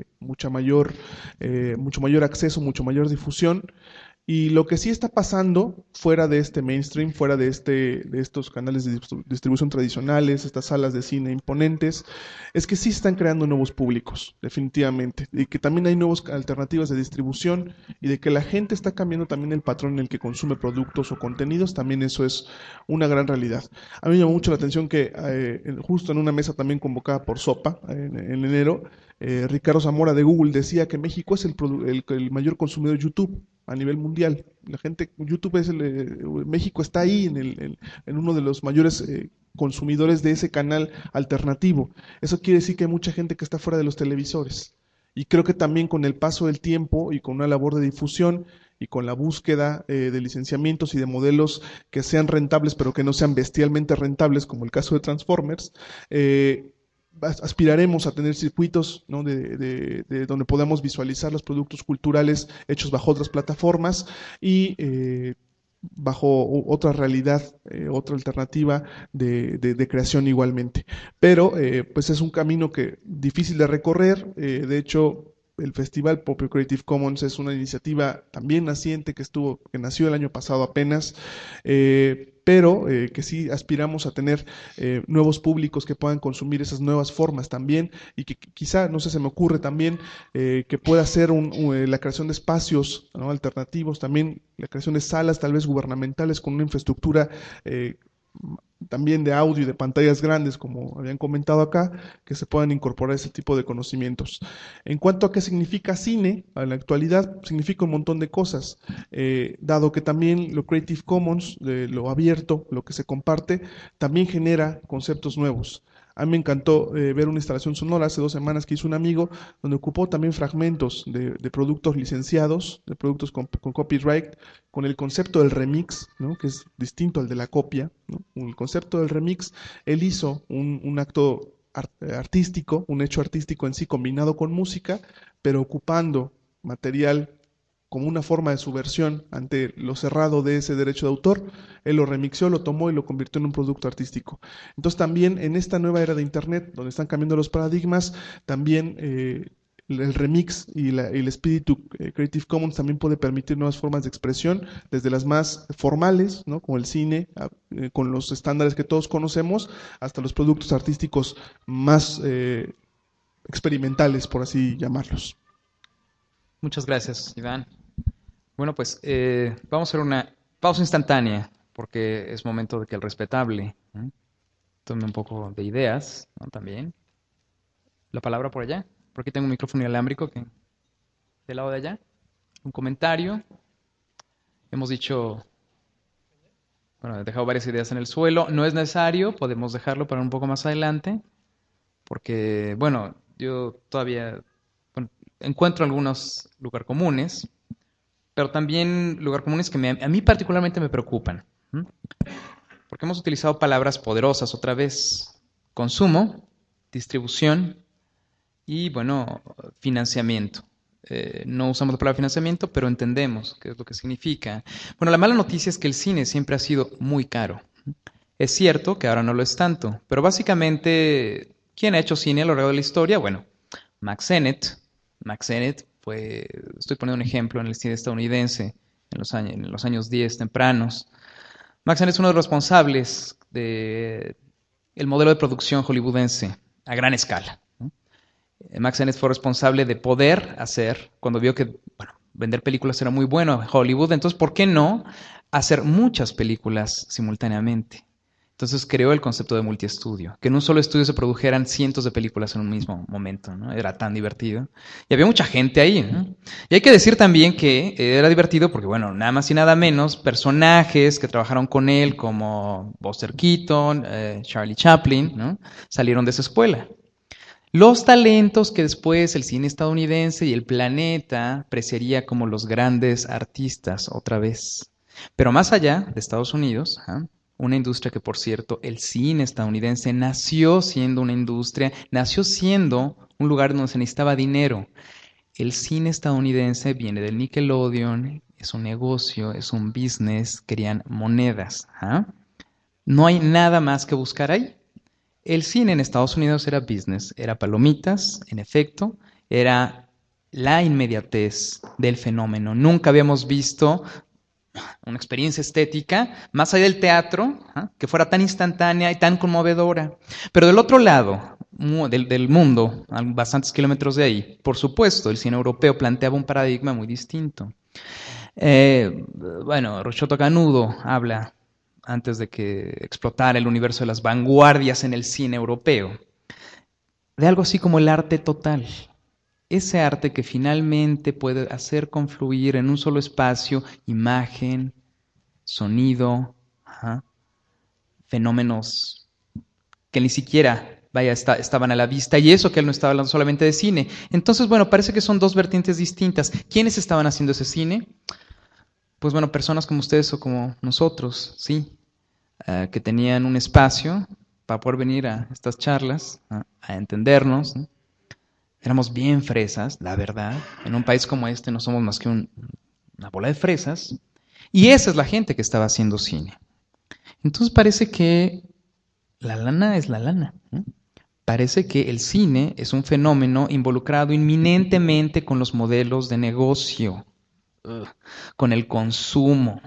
mucho mayor acceso, mucho mayor difusión. Y lo que sí está pasando fuera de este mainstream, fuera de estos canales de distribución tradicionales, estas salas de cine imponentes, es que sí están creando nuevos públicos, definitivamente, y que también hay nuevas alternativas de distribución y de que la gente está cambiando también el patrón en el que consume productos o contenidos, también eso es una gran realidad. A mí me llamó mucho la atención que justo en una mesa también convocada por Sopa en enero, Ricardo Zamora de Google decía que México es el mayor consumidor de YouTube a nivel mundial. La gente, YouTube México está ahí en uno de los mayores consumidores de ese canal alternativo. Eso quiere decir que hay mucha gente que está fuera de los televisores. Y creo que también con el paso del tiempo y con una labor de difusión y con la búsqueda de licenciamientos y de modelos que sean rentables, pero que no sean bestialmente rentables, como el caso de Transformers, aspiraremos a tener circuitos, ¿no? de donde podamos visualizar los productos culturales hechos bajo otras plataformas y bajo otra realidad, otra alternativa de creación igualmente. Pero pues es un camino difícil de recorrer. De hecho, el Festival Propio Creative Commons es una iniciativa también naciente que nació el año pasado apenas, pero que sí aspiramos a tener nuevos públicos que puedan consumir esas nuevas formas también y que quizá, no sé, se me ocurre también que pueda ser la creación de espacios, ¿no? Alternativos, también la creación de salas tal vez gubernamentales con una infraestructura también de audio y de pantallas grandes, como habían comentado acá, que se puedan incorporar ese tipo de conocimientos. En cuanto a qué significa cine, en la actualidad significa un montón de cosas, dado que también lo Creative Commons, lo abierto, lo que se comparte, también genera conceptos nuevos. A mí me encantó ver una instalación sonora hace 2 semanas que hizo un amigo, donde ocupó también fragmentos de productos licenciados, de productos con copyright, con el concepto del remix, ¿no? Que es distinto al de la copia, ¿no? El concepto del remix, él hizo un acto artístico, un hecho artístico en sí combinado con música, pero ocupando material como una forma de subversión ante lo cerrado de ese derecho de autor. Él lo remixió, lo tomó y lo convirtió en un producto artístico. Entonces también en esta nueva era de Internet, donde están cambiando los paradigmas, también el remix y el espíritu Creative Commons también puede permitir nuevas formas de expresión, desde las más formales, ¿no? Como el cine, con los estándares que todos conocemos, hasta los productos artísticos más experimentales, por así llamarlos. Muchas gracias, Iván. Bueno, pues vamos a hacer una pausa instantánea, porque es momento de que el respetable tome un poco de ideas, ¿no? También. La palabra por allá. Por aquí tengo un micrófono inalámbrico que del lado de allá. Un comentario. Hemos dicho, bueno, he dejado varias ideas en el suelo. No es necesario, podemos dejarlo para un poco más adelante, porque, bueno, yo todavía encuentro algunos lugar comunes, pero también lugar comunes que a mí particularmente me preocupan. Porque hemos utilizado palabras poderosas otra vez: consumo, distribución y, bueno, financiamiento. No usamos la palabra financiamiento, pero entendemos qué es lo que significa. Bueno, la mala noticia es que el cine siempre ha sido muy caro. Es cierto que ahora no lo es tanto, pero básicamente, ¿quién ha hecho cine a lo largo de la historia? Bueno, Max Sennett. Max Sennett fue, estoy poniendo un ejemplo, en el cine estadounidense en los años 10 tempranos. Max Sennett es uno de los responsables del modelo de producción hollywoodense a gran escala. Max Sennett fue responsable de poder hacer, cuando vio que, bueno, vender películas era muy bueno en Hollywood, entonces, ¿por qué no hacer muchas películas simultáneamente? Entonces creó el concepto de multiestudio, que en un solo estudio se produjeran cientos de películas en un mismo momento, ¿no? Era tan divertido. Y había mucha gente ahí, ¿no? Y hay que decir también que era divertido porque, bueno, nada más y nada menos, personajes que trabajaron con él, como Buster Keaton, Charlie Chaplin, ¿no? Salieron de esa escuela. Los talentos que después el cine estadounidense y el planeta apreciaría como los grandes artistas otra vez. Pero más allá de Estados Unidos, una industria que, por cierto, el cine estadounidense nació siendo una industria, nació siendo un lugar donde se necesitaba dinero. El cine estadounidense viene del Nickelodeon, es un negocio, es un business, querían monedas. No hay nada más que buscar ahí. El cine en Estados Unidos era business, era palomitas, en efecto, era la inmediatez del fenómeno. Nunca habíamos visto una experiencia estética más allá del teatro, que fuera tan instantánea y tan conmovedora. Pero del otro lado del mundo, a bastantes kilómetros de ahí, por supuesto, el cine europeo planteaba un paradigma muy distinto. Bueno, Rocioto Canudo habla, antes de que explotara el universo de las vanguardias en el cine europeo, de algo así como el arte total. Ese arte que finalmente puede hacer confluir en un solo espacio imagen, sonido, fenómenos que ni siquiera estaban a la vista, y eso que él no estaba hablando solamente de cine. Entonces, bueno, parece que son dos vertientes distintas. ¿Quiénes estaban haciendo ese cine? Pues bueno, personas como ustedes o como nosotros, sí, que tenían un espacio para poder venir a estas charlas, a entendernos, ¿no? Éramos bien fresas, la verdad. En un país como este no somos más que una bola de fresas. Y esa es la gente que estaba haciendo cine. Entonces parece que la lana es la lana, ¿no? Parece que el cine es un fenómeno involucrado inminentemente con los modelos de negocio, con el consumo.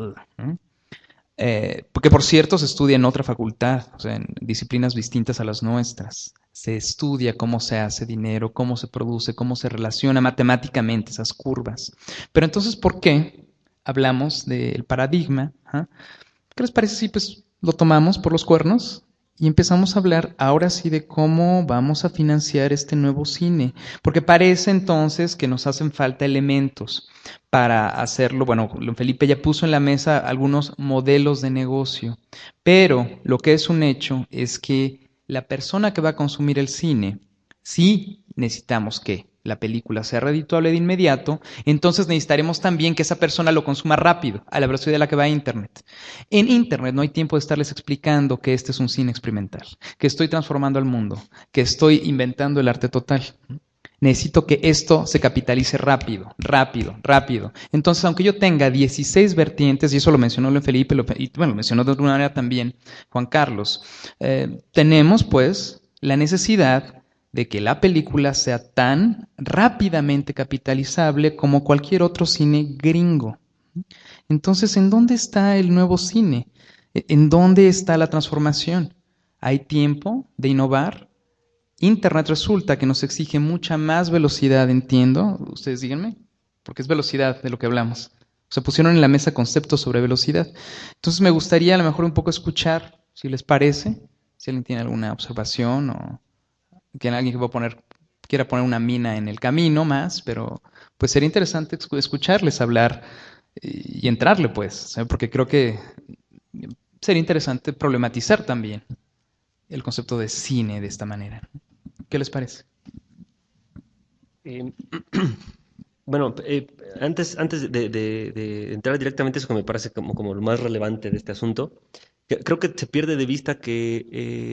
Porque, por cierto, se estudia en otra facultad, o sea, en disciplinas distintas a las nuestras. Se estudia cómo se hace dinero, cómo se produce, cómo se relaciona matemáticamente esas curvas. Pero entonces, ¿por qué hablamos del paradigma? ¿Qué les parece si pues lo tomamos por los cuernos y empezamos a hablar ahora sí de cómo vamos a financiar este nuevo cine? Porque parece entonces que nos hacen falta elementos para hacerlo. Bueno, Felipe ya puso en la mesa algunos modelos de negocio, pero lo que es un hecho es que la persona que va a consumir el cine, si necesitamos que la película sea redituable de inmediato, entonces necesitaremos también que esa persona lo consuma rápido, a la velocidad a la que va a Internet. En Internet no hay tiempo de estarles explicando que este es un cine experimental, que estoy transformando al mundo, que estoy inventando el arte total. Necesito que esto se capitalice rápido, rápido, rápido. Entonces, aunque yo tenga 16 vertientes, y eso lo mencionó León Felipe, y bueno, lo mencionó de alguna manera también Juan Carlos, tenemos pues la necesidad de que la película sea tan rápidamente capitalizable como cualquier otro cine gringo. Entonces, ¿en dónde está el nuevo cine? ¿En dónde está la transformación? ¿Hay tiempo de innovar? Internet resulta que nos exige mucha más velocidad, entiendo. Ustedes díganme, porque es velocidad de lo que hablamos. Se pusieron en la mesa conceptos sobre velocidad. Entonces me gustaría a lo mejor un poco escuchar, si les parece, si alguien tiene alguna observación o que alguien que quiera poner una mina en el camino más, pero pues sería interesante escucharles hablar y entrarle pues, ¿sabe? Porque creo que sería interesante problematizar también el concepto de cine de esta manera. ¿Qué les parece? Eh, bueno, antes de entrar directamente a eso que me parece como lo más relevante de este asunto, creo que se pierde de vista que,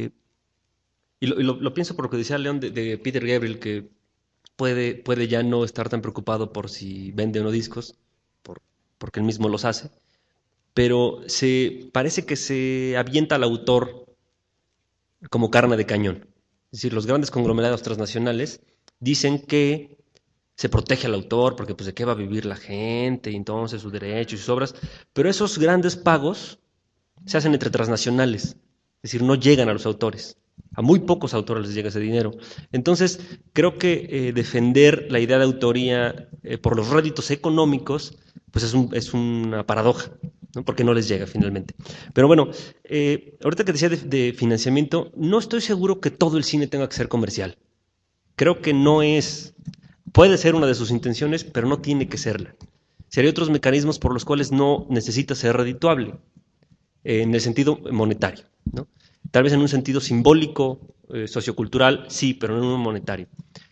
y lo pienso por lo que decía León de Peter Gabriel, que puede ya no estar tan preocupado por si vende o no discos, porque él mismo los hace, pero parece que se avienta al autor como carne de cañón. Es decir, los grandes conglomerados transnacionales dicen que se protege al autor porque pues de qué va a vivir la gente y entonces sus derechos y sus obras, pero esos grandes pagos se hacen entre transnacionales, es decir, no llegan a los autores. A muy pocos autores les llega ese dinero. Entonces, creo que defender la idea de autoría por los réditos económicos, pues es una paradoja, ¿no? Porque no les llega finalmente. Pero bueno, ahorita que decía de financiamiento, no estoy seguro que todo el cine tenga que ser comercial. Creo que no es, puede ser una de sus intenciones, pero no tiene que serla. Si hay otros mecanismos por los cuales no necesita ser redituable, en el sentido monetario, ¿no? Tal vez en un sentido simbólico, sociocultural, sí, pero no en un monetario.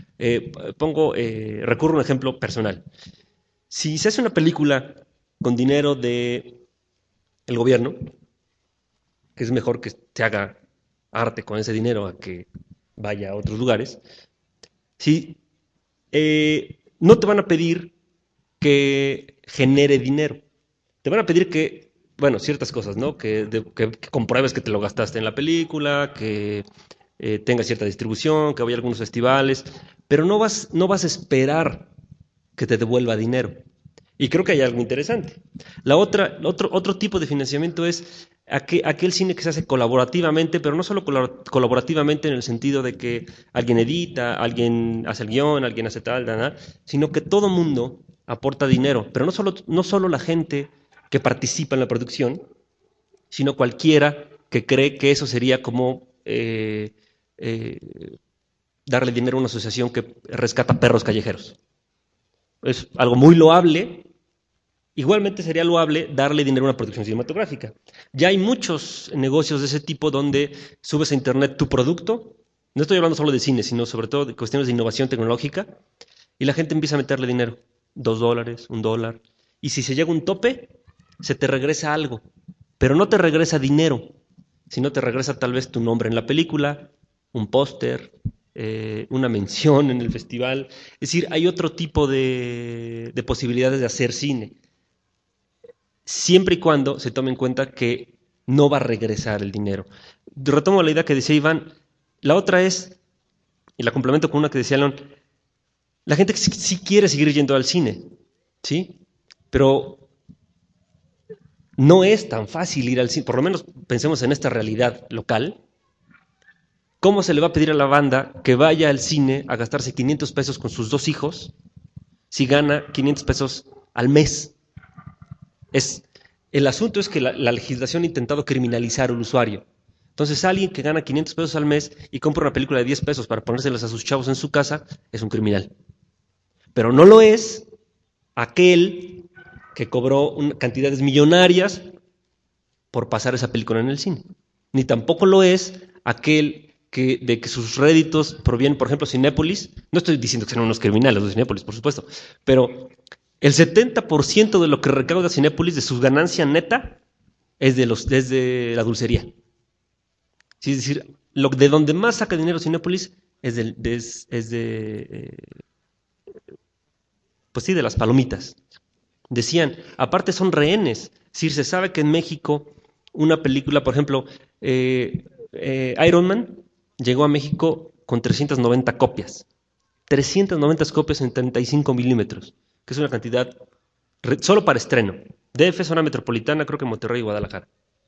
Recurro a un ejemplo personal. Si se hace una película con dinero del gobierno, que es mejor que se haga arte con ese dinero a que vaya a otros lugares, si no te van a pedir que genere dinero, te van a pedir que, bueno, ciertas cosas, ¿no? Que compruebes que te lo gastaste en la película, que tenga cierta distribución, que vaya a algunos festivales, pero no vas a esperar que te devuelva dinero. Y creo que hay algo interesante. Otro tipo de financiamiento es aquel cine que se hace colaborativamente, pero no solo colaborativamente en el sentido de que alguien edita, alguien hace el guión, alguien hace tal, sino que todo mundo aporta dinero, pero no solo la gente que participa en la producción, sino cualquiera que cree que eso sería como darle dinero a una asociación que rescata perros callejeros. Es algo muy loable. Igualmente sería loable darle dinero a una producción cinematográfica. Ya hay muchos negocios de ese tipo donde subes a internet tu producto. No estoy hablando solo de cine, sino sobre todo de cuestiones de innovación tecnológica. Y la gente empieza a meterle dinero. $2, $1. Y si se llega a un tope, se te regresa algo. Pero no te regresa dinero, sino te regresa tal vez tu nombre en la película, un póster, una mención en el festival. Es decir, hay otro tipo de posibilidades de hacer cine, siempre y cuando se tome en cuenta que no va a regresar el dinero. Retomo la idea que decía Iván. La otra es, y la complemento con una que decía León, la gente que sí quiere seguir yendo al cine, ¿sí? Pero no es tan fácil ir al cine, por lo menos pensemos en esta realidad local. ¿Cómo se le va a pedir a la banda que vaya al cine a gastarse 500 pesos con sus 2 hijos si gana 500 pesos al mes? El asunto es que la legislación ha intentado criminalizar al usuario. Entonces, alguien que gana 500 pesos al mes y compra una película de 10 pesos para ponérselas a sus chavos en su casa es un criminal. Pero no lo es aquel que cobró cantidades millonarias por pasar esa película en el cine. Ni tampoco lo es aquel de que sus réditos provienen, por ejemplo, Cinépolis. No estoy diciendo que sean unos criminales los de Cinépolis, por supuesto, pero el 70% de lo que recauda Cinépolis, de su ganancia neta, es de la dulcería. Sí, es decir, de donde más saca dinero Cinépolis pues sí, de las palomitas. Decían, aparte son rehenes. Es decir, se sabe que en México una película, por ejemplo, Iron Man llegó a México con 390 copias. 390 copias en 35 milímetros, que es una cantidad solo para estreno. DF, zona metropolitana, creo que Monterrey y Guadalajara.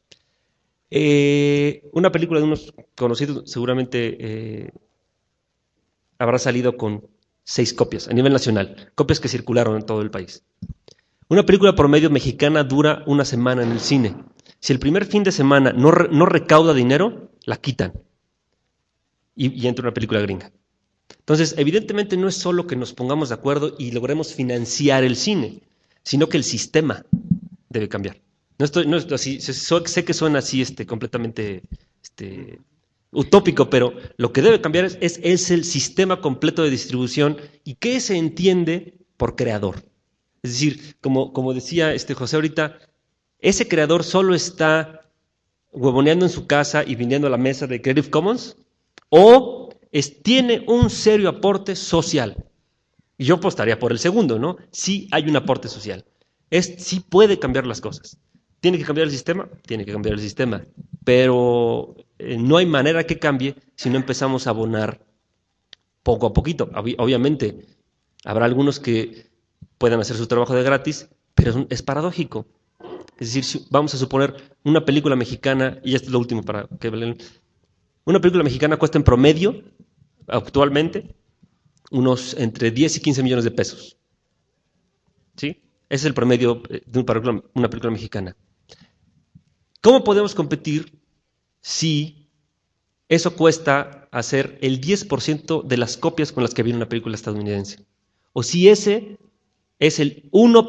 Una película de unos conocidos seguramente habrá salido con 6 copias a nivel nacional, copias que circularon en todo el país. Una película promedio mexicana dura una semana en el cine. Si el primer fin de semana no recauda dinero, la quitan y entra una película gringa. Entonces, evidentemente no es solo que nos pongamos de acuerdo y logremos financiar el cine, sino que el sistema debe cambiar. No es así, sé que suena así completamente utópico, pero lo que debe cambiar es el sistema completo de distribución y qué se entiende por creador. Es decir, como decía José ahorita, ese creador solo está huevoneando en su casa y viniendo a la mesa de Creative Commons o tiene un serio aporte social. Y yo apostaría por el segundo, ¿no? Sí hay un aporte social. Sí puede cambiar las cosas. ¿Tiene que cambiar el sistema? Tiene que cambiar el sistema. Pero no hay manera que cambie si no empezamos a abonar poco a poquito. Obviamente, habrá algunos que puedan hacer su trabajo de gratis, pero es paradójico. Es decir, vamos a suponer una película mexicana, y esto es lo último para que vean, una película mexicana cuesta en promedio, actualmente, unos entre 10 y 15 millones de pesos. ¿Sí? Ese es el promedio de una película mexicana. ¿Cómo podemos competir si eso cuesta hacer el 10% de las copias con las que viene una película estadounidense? O si ese es el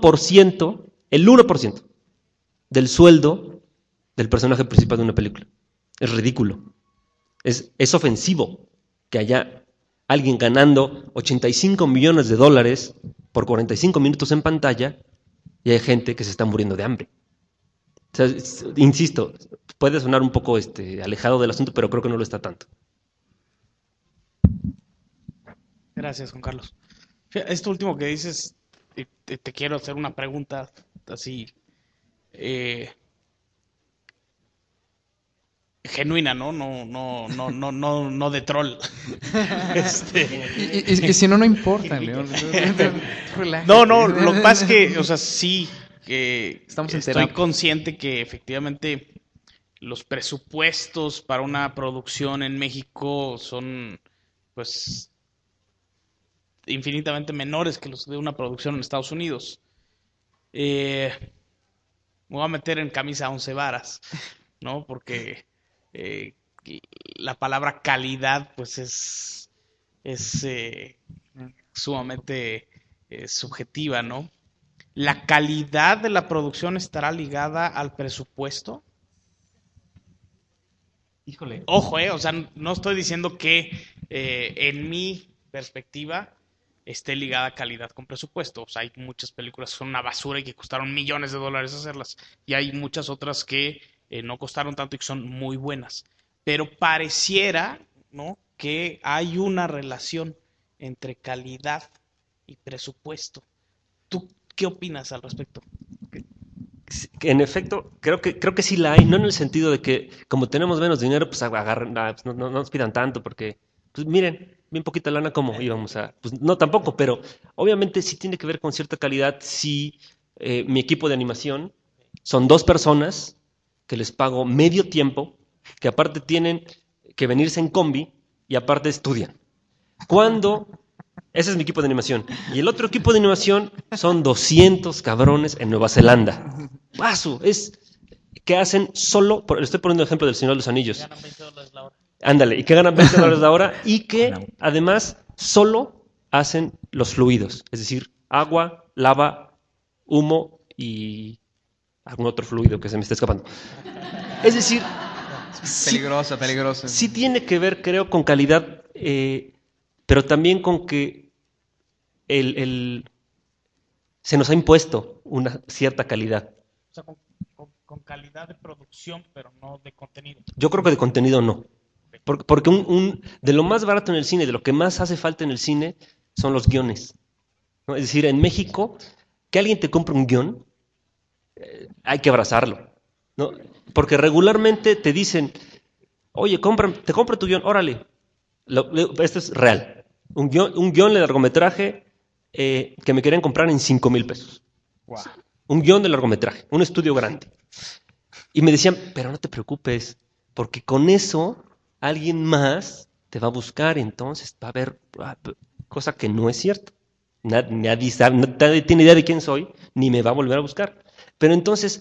1% del sueldo del personaje principal de una película. Es ridículo. Es ofensivo que haya alguien ganando $85 millones por 45 minutos en pantalla y hay gente que se está muriendo de hambre. O sea, insisto, puede sonar un poco alejado del asunto, pero creo que no lo está tanto. Gracias, Juan Carlos. Esto último que dices, te quiero hacer una pregunta así genuina, ¿no? No de troll. Y si no importa, León. No, lo que pasa es que, o sea, sí, que estoy consciente que efectivamente los presupuestos para una producción en México son, pues, infinitamente menores que los de una producción en Estados Unidos. Me voy a meter en camisa 11 varas, ¿no? Porque la palabra calidad, pues, es sumamente subjetiva, ¿no? ¿La calidad de la producción estará ligada al presupuesto? Híjole. Ojo, o sea, no estoy diciendo que en mi perspectiva esté ligada a calidad con presupuesto. O sea, hay muchas películas que son una basura y que costaron millones de dólares hacerlas. Y hay muchas otras que no costaron tanto y que son muy buenas. Pero pareciera, ¿no?, que hay una relación entre calidad y presupuesto. ¿Tú qué opinas al respecto? En efecto, creo que sí la hay, no en el sentido de que como tenemos menos dinero, pues agarren, pues no nos pidan tanto, porque, pues miren, bien poquita lana, ¿cómo íbamos a...? Pues no, tampoco, pero obviamente sí tiene que ver con cierta calidad si mi equipo de animación son 2 personas que les pago medio tiempo, que aparte tienen que venirse en combi y aparte estudian. Ese es mi equipo de animación. Y el otro equipo de animación son 200 cabrones en Nueva Zelanda. Paso, que hacen solo, le estoy poniendo el ejemplo del Señor de los Anillos. Ganan $20 la hora. Ándale, y que ganan $20 la hora y que además solo hacen los fluidos, es decir, agua, lava, humo y algún otro fluido que se me está escapando. Es decir, Peligrosa, peligrosa. Sí tiene que ver, creo, con calidad, pero también con que se nos ha impuesto una cierta calidad. O sea, con calidad de producción, pero no de contenido. Yo creo que de contenido no. Porque de lo más barato en el cine, de lo que más hace falta en el cine, son los guiones, ¿no? Es decir, en México, que alguien te compre un guión, hay que abrazarlo, ¿no? Porque regularmente te dicen, oye, te compro tu guión, órale. Esto es real. Un guión de largometraje que me querían comprar en 5,000 pesos. Wow. Un guión de largometraje, un estudio grande. Y me decían, pero no te preocupes, porque con eso alguien más te va a buscar, entonces va a haber cosa que no es cierto. Nadie sabe, nadie tiene idea de quién soy, ni me va a volver a buscar. Pero entonces,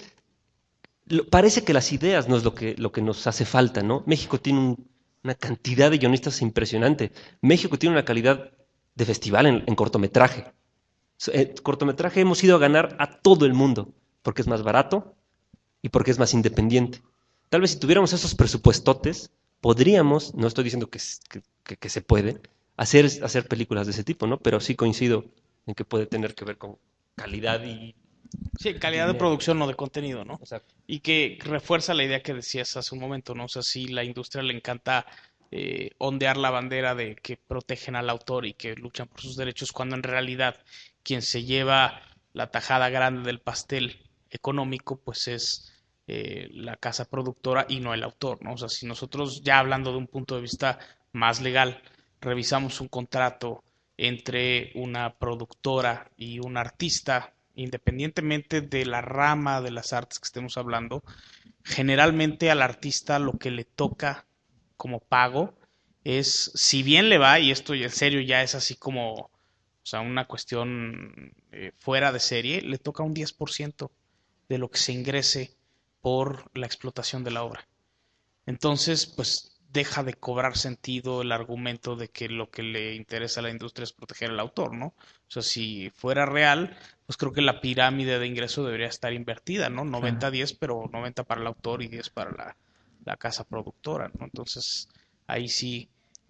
parece que las ideas no es lo que nos hace falta, ¿no? México tiene una cantidad de guionistas impresionante. México tiene una calidad de festival en cortometraje. Cortometraje hemos ido a ganar a todo el mundo, porque es más barato y porque es más independiente. Tal vez si tuviéramos esos presupuestotes, podríamos, no estoy diciendo que se puede, hacer películas de ese tipo, ¿no? Pero sí coincido en que puede tener que ver con calidad y... Sí, calidad de producción, no de contenido, ¿no? Exacto. Y que refuerza la idea que decías hace un momento, ¿no? O sea, sí, la industria le encanta ondear la bandera de que protegen al autor y que luchan por sus derechos, cuando en realidad quien se lleva la tajada grande del pastel económico, pues es la casa productora y no el autor, ¿no? O sea, si nosotros, ya hablando de un punto de vista más legal, revisamos un contrato entre una productora y un artista, independientemente de la rama de las artes que estemos hablando, generalmente al artista lo que le toca como pago es, si bien le va, y esto en serio ya es así como, o sea, una cuestión fuera de serie, le toca un 10% de lo que se ingrese por la explotación de la obra. Entonces, pues deja de cobrar sentido el argumento de que lo que le interesa a la industria es proteger al autor, ¿no? O sea, si fuera real, pues creo que la pirámide de ingreso debería estar invertida, ¿no? 90-10, pero 90 para el autor y 10 para la casa productora, ¿no? Entonces, ahí sí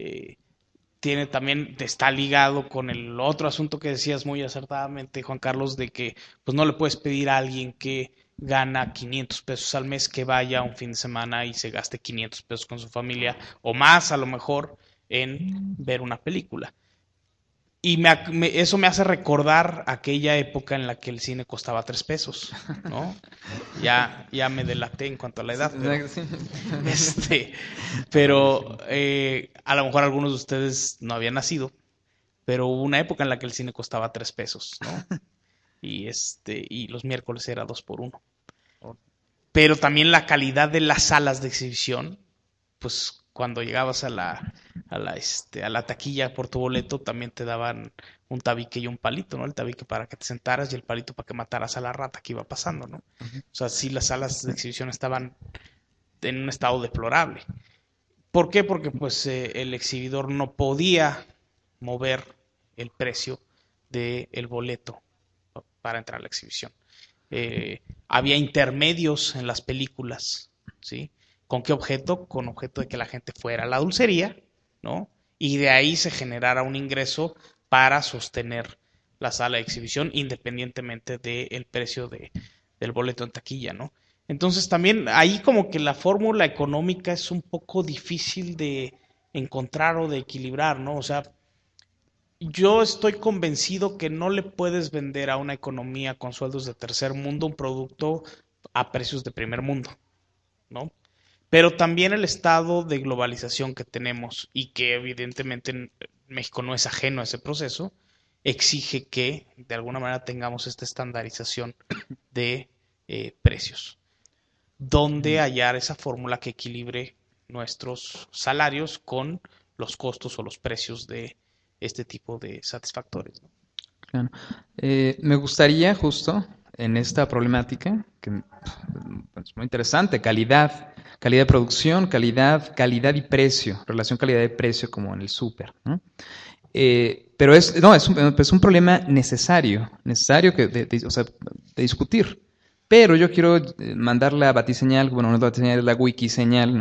también está ligado con el otro asunto que decías muy acertadamente, Juan Carlos, de que pues no le puedes pedir a alguien que gana 500 pesos al mes que vaya un fin de semana y se gaste 500 pesos con su familia o más a lo mejor en ver una película. Y eso me hace recordar aquella época en la que el cine costaba 3 pesos, ¿no? Ya me delaté en cuanto a la edad. Pero a lo mejor algunos de ustedes no habían nacido, pero hubo una época en la que el cine costaba 3 pesos, ¿no? Y los miércoles era 2 por 1. Pero también la calidad de las salas de exhibición, pues cuando llegabas a la taquilla por tu boleto, también te daban un tabique y un palito, ¿no? El tabique para que te sentaras y el palito para que mataras a la rata que iba pasando, ¿no? O sea, sí, las salas de exhibición estaban en un estado deplorable. ¿Por qué? Porque pues el exhibidor no podía mover el precio del boleto para entrar a la exhibición. Había intermedios en las películas, ¿sí? ¿Con qué objeto? Con objeto de que la gente fuera a la dulcería, ¿no? Y de ahí se generara un ingreso para sostener la sala de exhibición, independientemente del precio del boleto en taquilla, ¿no? Entonces también ahí como que la fórmula económica es un poco difícil de encontrar o de equilibrar, ¿no? O sea, yo estoy convencido que no le puedes vender a una economía con sueldos de tercer mundo un producto a precios de primer mundo, ¿no? Pero también el estado de globalización que tenemos y que evidentemente México no es ajeno a ese proceso, exige que de alguna manera tengamos esta estandarización de precios. ¿Dónde hallar esa fórmula que equilibre nuestros salarios con los costos o los precios de este tipo de satisfactores, ¿no? Claro. Me gustaría justo en esta problemática, que es muy interesante, calidad de producción, calidad y precio, relación calidad y precio como en el súper, ¿no? Pero es un problema necesario que o sea, de discutir. Pero yo quiero mandar la batiseñal, bueno, no es la batiseñal, es la wikiseñal, ¿no?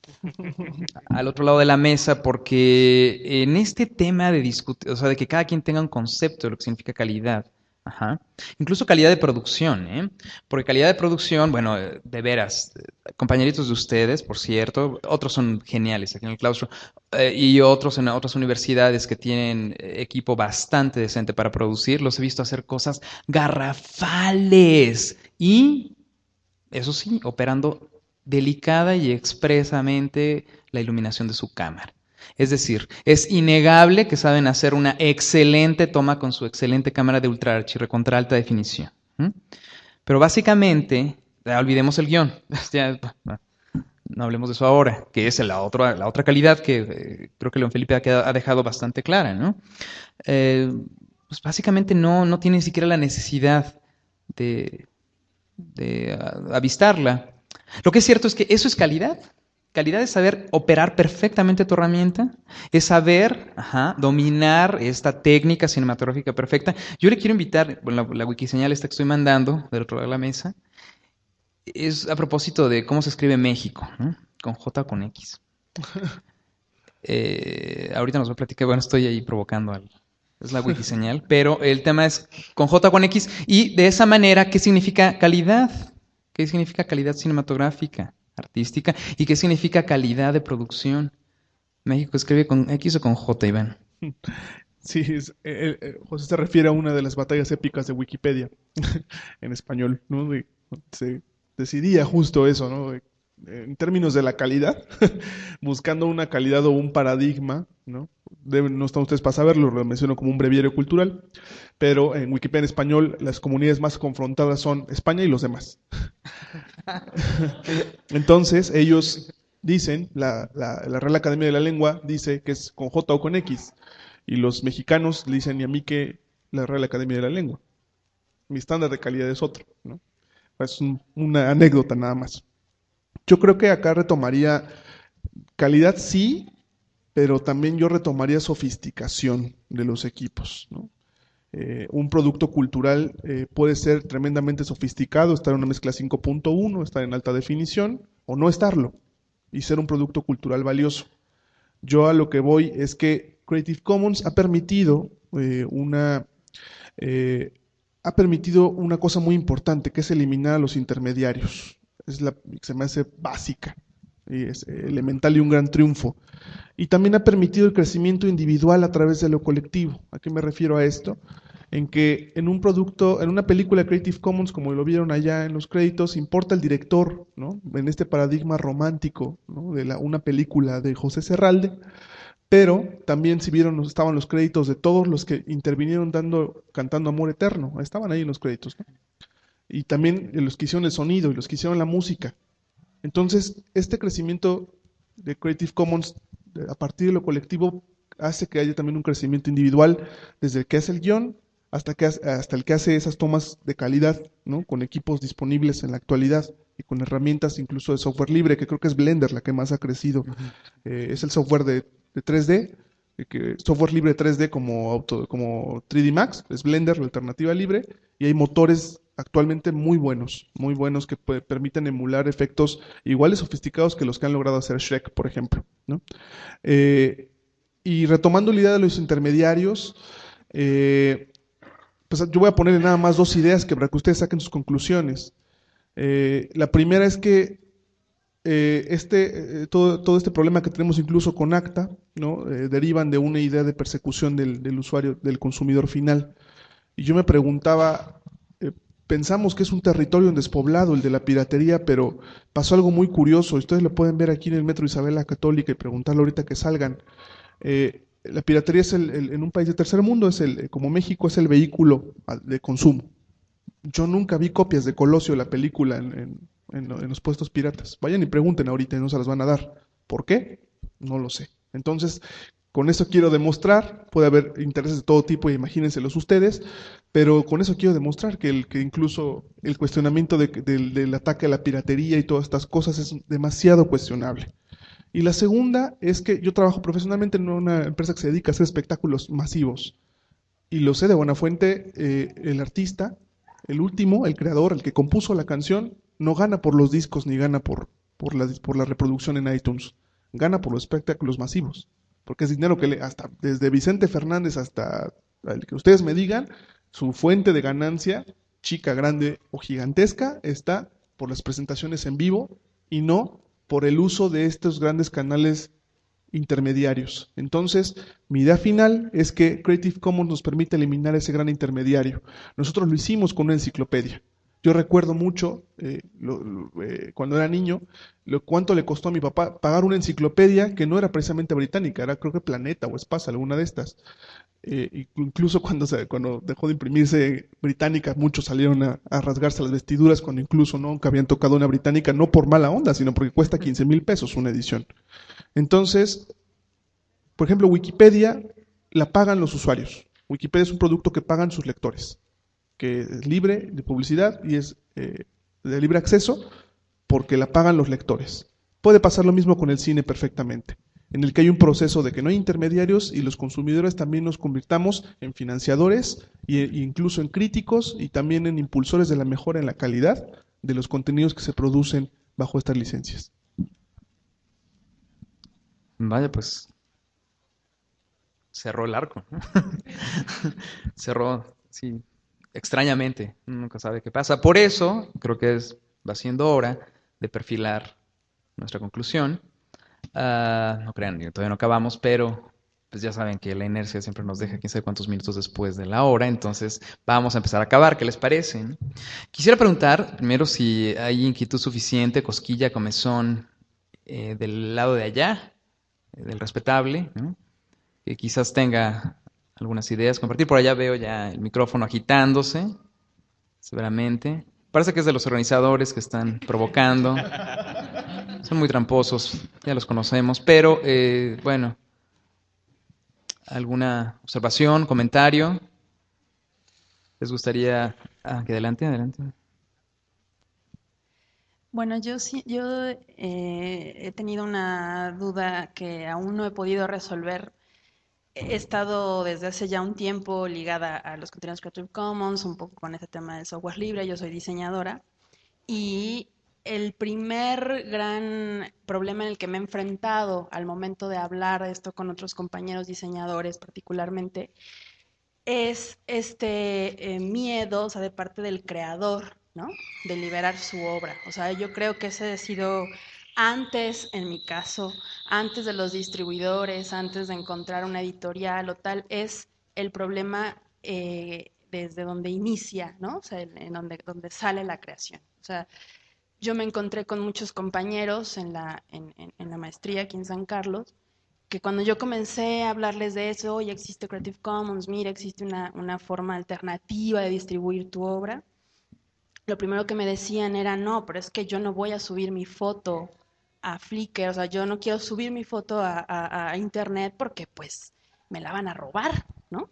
al otro lado de la mesa, porque en este tema de discutir, o sea, de que cada quien tenga un concepto de lo que significa calidad, ajá, incluso calidad de producción, ¿eh? Porque calidad de producción, bueno, de veras, compañeritos de ustedes, por cierto, otros son geniales aquí en el claustro, y otros en otras universidades que tienen equipo bastante decente para producir, los he visto hacer cosas garrafales y, eso sí, operando delicada y expresamente la iluminación de su cámara. Es decir, es innegable que saben hacer una excelente toma con su excelente cámara de ultra archi recontra alta definición. ¿Mm? Pero básicamente, ya olvidemos el guión, ya, no hablemos de eso ahora, que es la otra calidad que creo que León Felipe ha dejado bastante clara, ¿no? Eh, pues básicamente no tiene ni siquiera la necesidad de, de avistarla. Lo que es cierto es que eso es calidad. Calidad es saber operar perfectamente tu herramienta, es saber dominar esta técnica cinematográfica perfecta. Yo le quiero invitar, bueno, la wikiseñal esta que estoy mandando del otro lado de la mesa, es a propósito de cómo se escribe México, ¿no? Con J o con X. Ahorita nos va a platicar, bueno, estoy ahí provocando es la wikiseñal, pero el tema es con J o con X y de esa manera, ¿qué significa calidad? ¿Qué significa calidad cinematográfica, artística? ¿Y qué significa calidad de producción? ¿México escribe con X o con J, Iván? Sí, José se refiere a una de las batallas épicas de Wikipedia en español, ¿no? Se decidía justo eso, ¿no? En términos de la calidad, buscando una calidad o un paradigma, ¿no? No están ustedes para saberlo, lo menciono como un breviario cultural, pero en Wikipedia en español las comunidades más confrontadas son España y los demás. Entonces ellos dicen, la Real Academia de la Lengua dice que es con J o con X, y los mexicanos le dicen, y a mí que la Real Academia de la Lengua. Mi estándar de calidad es otro, ¿no? Es una anécdota nada más. Yo creo que acá retomaría calidad sí, pero también yo retomaría sofisticación de los equipos, ¿no? Un producto cultural puede ser tremendamente sofisticado, estar en una mezcla 5.1, estar en alta definición, o no estarlo, y ser un producto cultural valioso. Yo a lo que voy es que Creative Commons ha permitido una cosa muy importante, que es eliminar a los intermediarios. Se me hace básica, y es elemental y un gran triunfo. Y también ha permitido el crecimiento individual a través de lo colectivo. ¿A qué me refiero a esto? En que en un producto, en una película Creative Commons, como lo vieron allá en los créditos, importa el director, ¿no? En este paradigma romántico, ¿no? De una película de José Serralde, pero también si vieron estaban los créditos de todos los que intervinieron cantando Amor Eterno, estaban ahí en los créditos, ¿no? Y también los que hicieron el sonido y los que hicieron la música. Entonces, este crecimiento de Creative Commons a partir de lo colectivo hace que haya también un crecimiento individual, desde el que hace el guión hasta el que hace esas tomas de calidad, ¿no? Con equipos disponibles en la actualidad y con herramientas incluso de software libre, que creo que es Blender la que más ha crecido. Es el software de 3D, software libre 3D como 3D Max, es Blender, la alternativa libre, y hay motores actualmente muy buenos que permiten emular efectos igual de sofisticados que los que han logrado hacer Shrek, por ejemplo, ¿no? Y retomando la idea de los intermediarios, pues yo voy a ponerle nada más dos ideas para que ustedes saquen sus conclusiones. La primera es que todo este problema que tenemos incluso con ACTA, ¿no? Derivan de una idea de persecución del usuario, del consumidor final. Y yo me preguntaba, pensamos que es un territorio despoblado el de la piratería, pero pasó algo muy curioso. Ustedes lo pueden ver aquí en el Metro Isabel la Católica y preguntarlo ahorita que salgan. La piratería en un país de tercer mundo, como México, es el vehículo de consumo. Yo nunca vi copias de Colosio, la película, en los puestos piratas. Vayan y pregunten ahorita y no se las van a dar. ¿Por qué? No lo sé. Entonces, con eso quiero demostrar, puede haber intereses de todo tipo, imagínenselos ustedes, pero con eso quiero demostrar que incluso el cuestionamiento del ataque a la piratería y todas estas cosas es demasiado cuestionable. Y la segunda es que yo trabajo profesionalmente en una empresa que se dedica a hacer espectáculos masivos. Y lo sé de buena fuente, el artista, el último, el creador, el que compuso la canción, no gana por los discos ni gana por por la reproducción en iTunes, gana por los espectáculos masivos, porque es dinero que hasta desde Vicente Fernández hasta el que ustedes me digan, su fuente de ganancia, chica, grande o gigantesca, está por las presentaciones en vivo y no por el uso de estos grandes canales intermediarios. Entonces, mi idea final es que Creative Commons nos permite eliminar ese gran intermediario. Nosotros lo hicimos con una enciclopedia. Yo recuerdo mucho, cuando era niño, cuánto le costó a mi papá pagar una enciclopedia que no era precisamente británica, era creo que Planeta o Espasa, alguna de estas. Incluso cuando dejó de imprimirse británica, muchos salieron a rasgarse las vestiduras cuando incluso nunca habían tocado una británica, no por mala onda, sino porque cuesta 15,000 pesos una edición. Entonces, por ejemplo, Wikipedia la pagan los usuarios. Wikipedia es un producto que pagan sus lectores, que es libre de publicidad y es de libre acceso porque la pagan los lectores. Puede pasar lo mismo con el cine perfectamente, en el que hay un proceso de que no hay intermediarios y los consumidores también nos convirtamos en financiadores e incluso en críticos y también en impulsores de la mejora en la calidad de los contenidos que se producen bajo estas licencias. Vaya, pues cerró el arco. Cerró, sí, extrañamente. Uno nunca sabe qué pasa. Por eso, creo que va siendo hora de perfilar nuestra conclusión. No crean, todavía no acabamos, pero pues ya saben que la inercia siempre nos deja quién sabe cuántos minutos después de la hora. Entonces vamos a empezar a acabar. ¿Qué les parece? Quisiera preguntar primero si hay inquietud suficiente, cosquilla, comezón del lado de allá, del respetable, ¿no? Que quizás tenga algunas ideas. Compartir por allá veo ya el micrófono agitándose, severamente. Parece que es de los organizadores que están provocando. Son muy tramposos, ya los conocemos, pero bueno, ¿alguna observación, comentario? ¿Les gustaría? Que adelante, adelante. Bueno, yo he tenido una duda que aún no he podido resolver. He estado desde hace ya un tiempo ligada a los contenidos Creative Commons, un poco con este tema del software libre. Yo soy diseñadora y el primer gran problema en el que me he enfrentado al momento de hablar de esto con otros compañeros diseñadores particularmente es este miedo, o sea, de parte del creador, ¿no? De liberar su obra. O sea, yo creo que ese ha sido antes, en mi caso, antes de los distribuidores, antes de encontrar una editorial o tal, es el problema desde donde inicia, ¿no? O sea, en donde sale la creación. O sea, yo me encontré con muchos compañeros en la maestría aquí en San Carlos, que cuando yo comencé a hablarles de eso, oye, existe Creative Commons, mira, existe una forma alternativa de distribuir tu obra, lo primero que me decían era, no, pero es que yo no voy a subir mi foto a Flickr, o sea, yo no quiero subir mi foto a internet porque pues me la van a robar, ¿no?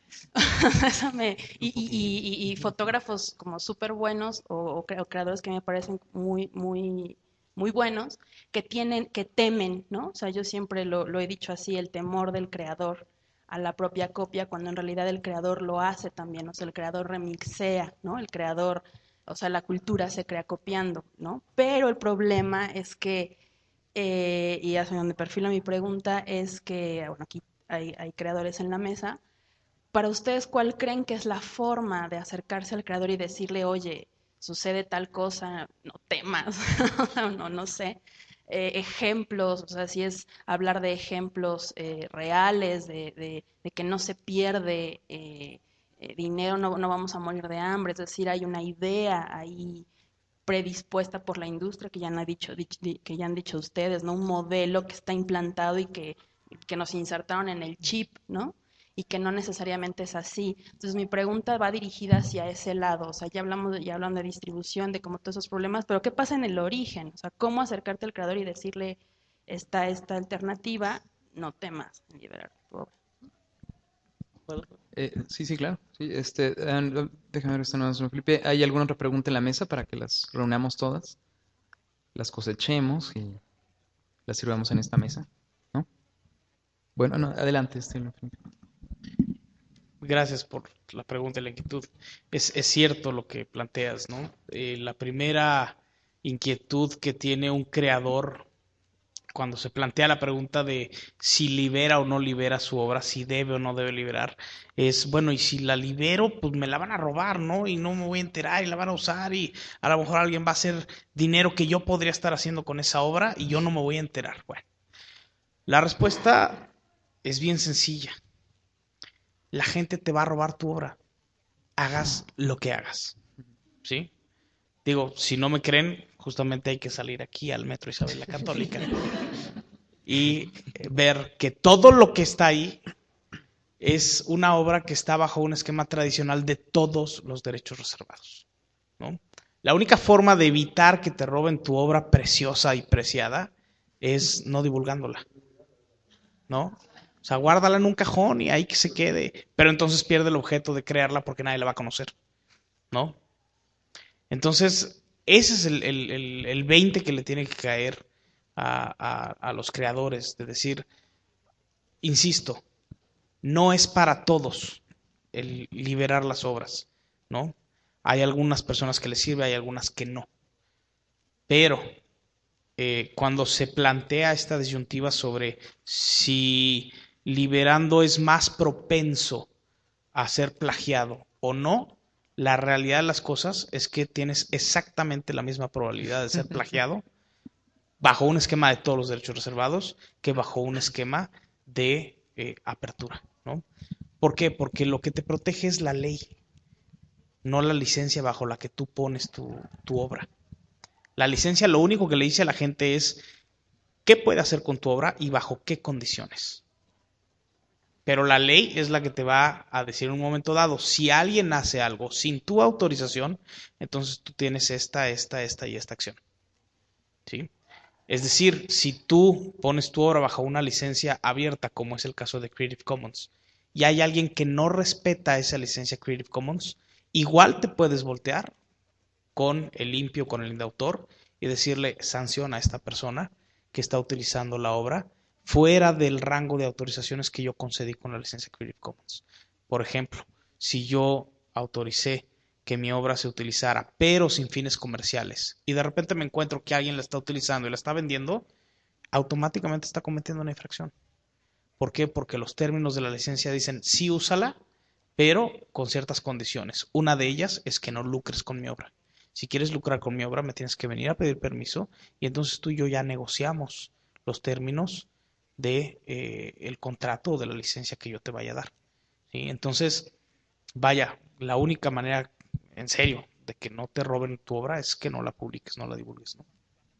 Y fotógrafos como súper buenos o creadores que me parecen muy buenos, que temen, ¿no? O sea, yo siempre lo he dicho así, el temor del creador a la propia copia, cuando en realidad el creador lo hace también, o sea, el creador remixea, ¿no? El creador, o sea, la cultura se crea copiando, ¿no? Pero el problema es que, y hacia donde perfilo mi pregunta, es que, bueno, aquí hay creadores en la mesa. Para ustedes, ¿cuál creen que es la forma de acercarse al creador y decirle, oye, sucede tal cosa, no temas, no sé, ejemplos, o sea, si es hablar de ejemplos reales, de que no se pierde dinero, no vamos a morir de hambre, es decir, hay una idea ahí predispuesta por la industria que ya que ya han dicho ustedes, ¿no? Un modelo que está implantado y que nos insertaron en el chip, ¿no? Y que no necesariamente es así. Entonces mi pregunta va dirigida hacia ese lado, o sea, ya hablando de distribución, de cómo todos esos problemas, pero ¿qué pasa en el origen? O sea, ¿cómo acercarte al creador y decirle esta alternativa, no temas en liberar tu obra? Sí, sí, claro. Sí, déjame ver, no es Felipe. ¿Hay alguna otra pregunta en la mesa para que las reunamos todas? Las cosechemos y las sirvamos en esta mesa, ¿no? Bueno, no, adelante, Felipe. Gracias por la pregunta y la inquietud. Es cierto lo que planteas, ¿no? La primera inquietud que tiene un creador cuando se plantea la pregunta de si libera o no libera su obra, si debe o no debe liberar, es, bueno, y si la libero, pues me la van a robar, ¿no? Y no me voy a enterar y la van a usar y a lo mejor alguien va a hacer dinero que yo podría estar haciendo con esa obra y yo no me voy a enterar. Bueno, la respuesta es bien sencilla. La gente te va a robar tu obra, hagas lo que hagas, ¿sí? Digo, si no me creen, justamente hay que salir aquí al Metro Isabel la Católica y ver que todo lo que está ahí es una obra que está bajo un esquema tradicional de todos los derechos reservados, ¿no? La única forma de evitar que te roben tu obra preciosa y preciada es no divulgándola, ¿no? O sea, guárdala en un cajón y ahí que se quede, pero entonces pierde el objeto de crearla porque nadie la va a conocer, ¿no? Entonces, ese es el 20 que le tiene que caer a los creadores, de decir, insisto, no es para todos el liberar las obras, ¿no? Hay algunas personas que les sirve, hay algunas que no. Pero cuando se plantea esta disyuntiva sobre si liberando es más propenso a ser plagiado o no, la realidad de las cosas es que tienes exactamente la misma probabilidad de ser plagiado bajo un esquema de todos los derechos reservados que bajo un esquema de apertura, ¿no? ¿Por qué? Porque lo que te protege es la ley, no la licencia bajo la que tú pones tu obra. La licencia lo único que le dice a la gente es qué puede hacer con tu obra y bajo qué condiciones. Pero la ley es la que te va a decir en un momento dado, si alguien hace algo sin tu autorización, entonces tú tienes esta y esta acción, ¿sí? Es decir, si tú pones tu obra bajo una licencia abierta, como es el caso de Creative Commons, y hay alguien que no respeta esa licencia Creative Commons, igual te puedes voltear con el limpio, con el de autor, y decirle, sanciona a esta persona que está utilizando la obra fuera del rango de autorizaciones que yo concedí con la licencia Creative Commons. Por ejemplo, si yo autoricé que mi obra se utilizara, pero sin fines comerciales, y de repente me encuentro que alguien la está utilizando y la está vendiendo, automáticamente está cometiendo una infracción. ¿Por qué? Porque los términos de la licencia dicen, sí, úsala, pero con ciertas condiciones. Una de ellas es que no lucres con mi obra. Si quieres lucrar con mi obra, me tienes que venir a pedir permiso y entonces tú y yo ya negociamos los términos de el contrato o de la licencia que yo te vaya a dar, ¿sí? Entonces, vaya, la única manera, en serio, de que no te roben tu obra es que no la publiques, no la divulgues, ¿no?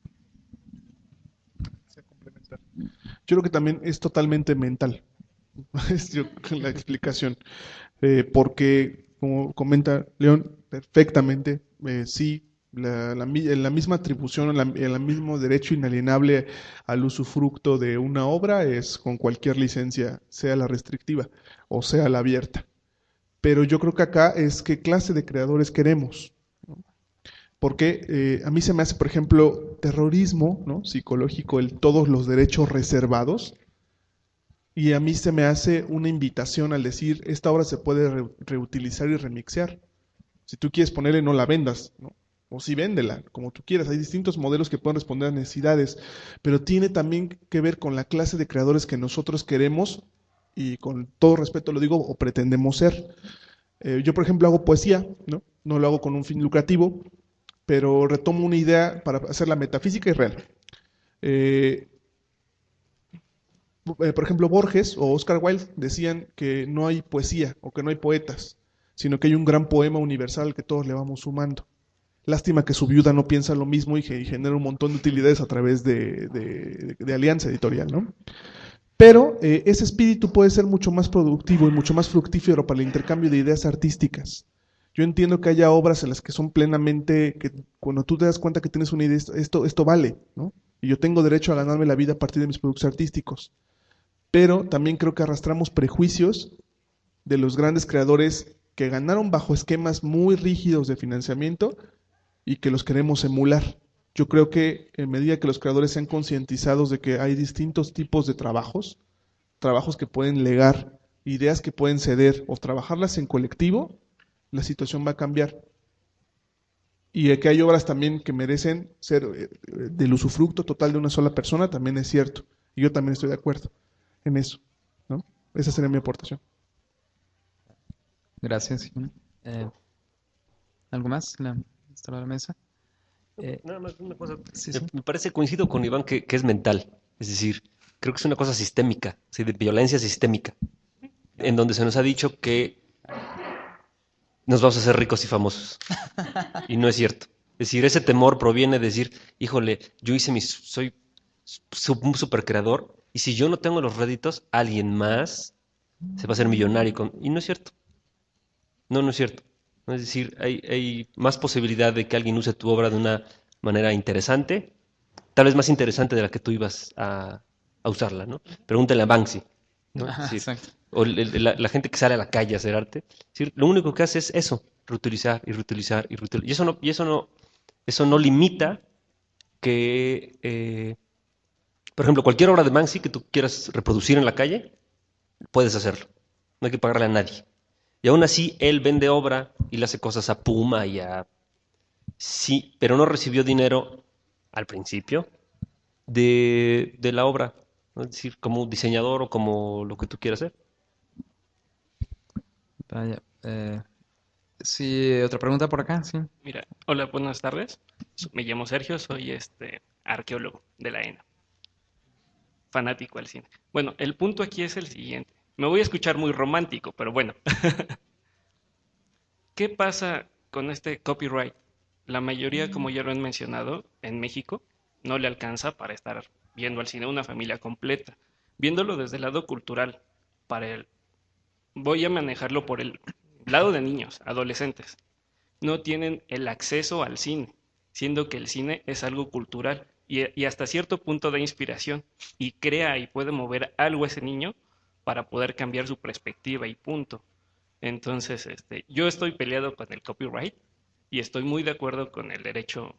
Yo creo que también es totalmente mental. Es la explicación. Porque, como comenta León, perfectamente, sí, la misma atribución, el mismo derecho inalienable al usufructo de una obra es con cualquier licencia, sea la restrictiva o sea la abierta. Pero yo creo que acá es qué clase de creadores queremos, ¿no? Porque a mí se me hace, por ejemplo, terrorismo, ¿no?, psicológico, todos los derechos reservados. Y a mí se me hace una invitación al decir, esta obra se puede reutilizar y remixear. Si tú quieres ponerle, no la vendas, ¿no? O sí, véndela, como tú quieras. Hay distintos modelos que pueden responder a necesidades, pero tiene también que ver con la clase de creadores que nosotros queremos, y con todo respeto lo digo, o pretendemos ser. Yo, por ejemplo, hago poesía, ¿no? No lo hago con un fin lucrativo, pero retomo una idea para hacerla metafísica y real. Por ejemplo, Borges o Oscar Wilde decían que no hay poesía o que no hay poetas, sino que hay un gran poema universal que todos le vamos sumando. Lástima que su viuda no piensa lo mismo y genera un montón de utilidades a través de Alianza Editorial, ¿no? Pero ese espíritu puede ser mucho más productivo y mucho más fructífero para el intercambio de ideas artísticas. Yo entiendo que haya obras en las que son plenamente, que cuando tú te das cuenta que tienes una idea, esto vale, ¿no? Y yo tengo derecho a ganarme la vida a partir de mis productos artísticos. Pero también creo que arrastramos prejuicios de los grandes creadores que ganaron bajo esquemas muy rígidos de financiamiento y que los queremos emular. Yo creo que en medida que los creadores sean concientizados de que hay distintos tipos de trabajos que pueden legar, ideas que pueden ceder o trabajarlas en colectivo, la situación va a cambiar. Y que hay obras también que merecen ser del usufructo total de una sola persona, también es cierto. Y yo también estoy de acuerdo en eso, ¿no? Esa sería mi aportación. Gracias. Jimena. ¿Algo más? ¿Está la mesa? Nada más una cosa. Sí, Me, sí. me parece, coincido con Iván, que es mental. Es decir, creo que es una cosa sistémica, ¿sí? De violencia sistémica, en donde se nos ha dicho que nos vamos a hacer ricos y famosos. Y no es cierto. Es decir, ese temor proviene de decir, híjole, soy un super creador, y si yo no tengo los réditos, alguien más se va a hacer millonario con... Y no es cierto. No, no es cierto. ¿No? Es decir, hay más posibilidad de que alguien use tu obra de una manera interesante, tal vez más interesante de la que tú ibas a usarla, ¿no? Pregúntale a Banksy, ¿no? Es Ajá, decir, exacto. o la gente que sale a la calle a hacer arte. Es decir, lo único que hace es eso, reutilizar y reutilizar y reutilizar. Eso no limita que, por ejemplo, cualquier obra de Banksy que tú quieras reproducir en la calle, puedes hacerlo. No hay que pagarle a nadie. Y aún así, él vende obra y le hace cosas a Puma y a... Sí, pero no recibió dinero al principio de la obra. ¿No? Es decir, como diseñador o como lo que tú quieras hacer. Vaya. Sí, otra pregunta por acá, sí. Mira, hola, buenas tardes. Me llamo Sergio, soy arqueólogo de la ENA, fanático al cine. Bueno, el punto aquí es el siguiente. Me voy a escuchar muy romántico, pero bueno. ¿Qué pasa con este copyright? La mayoría, como ya lo han mencionado, en México no le alcanza para estar viendo al cine una familia completa. Viéndolo desde el lado cultural, para el, voy a manejarlo por el lado de niños, adolescentes. No tienen el acceso al cine, siendo que el cine es algo cultural y hasta cierto punto da inspiración y crea y puede mover algo a ese niño para poder cambiar su perspectiva y punto. Entonces, yo estoy peleado con el copyright y estoy muy de acuerdo con el derecho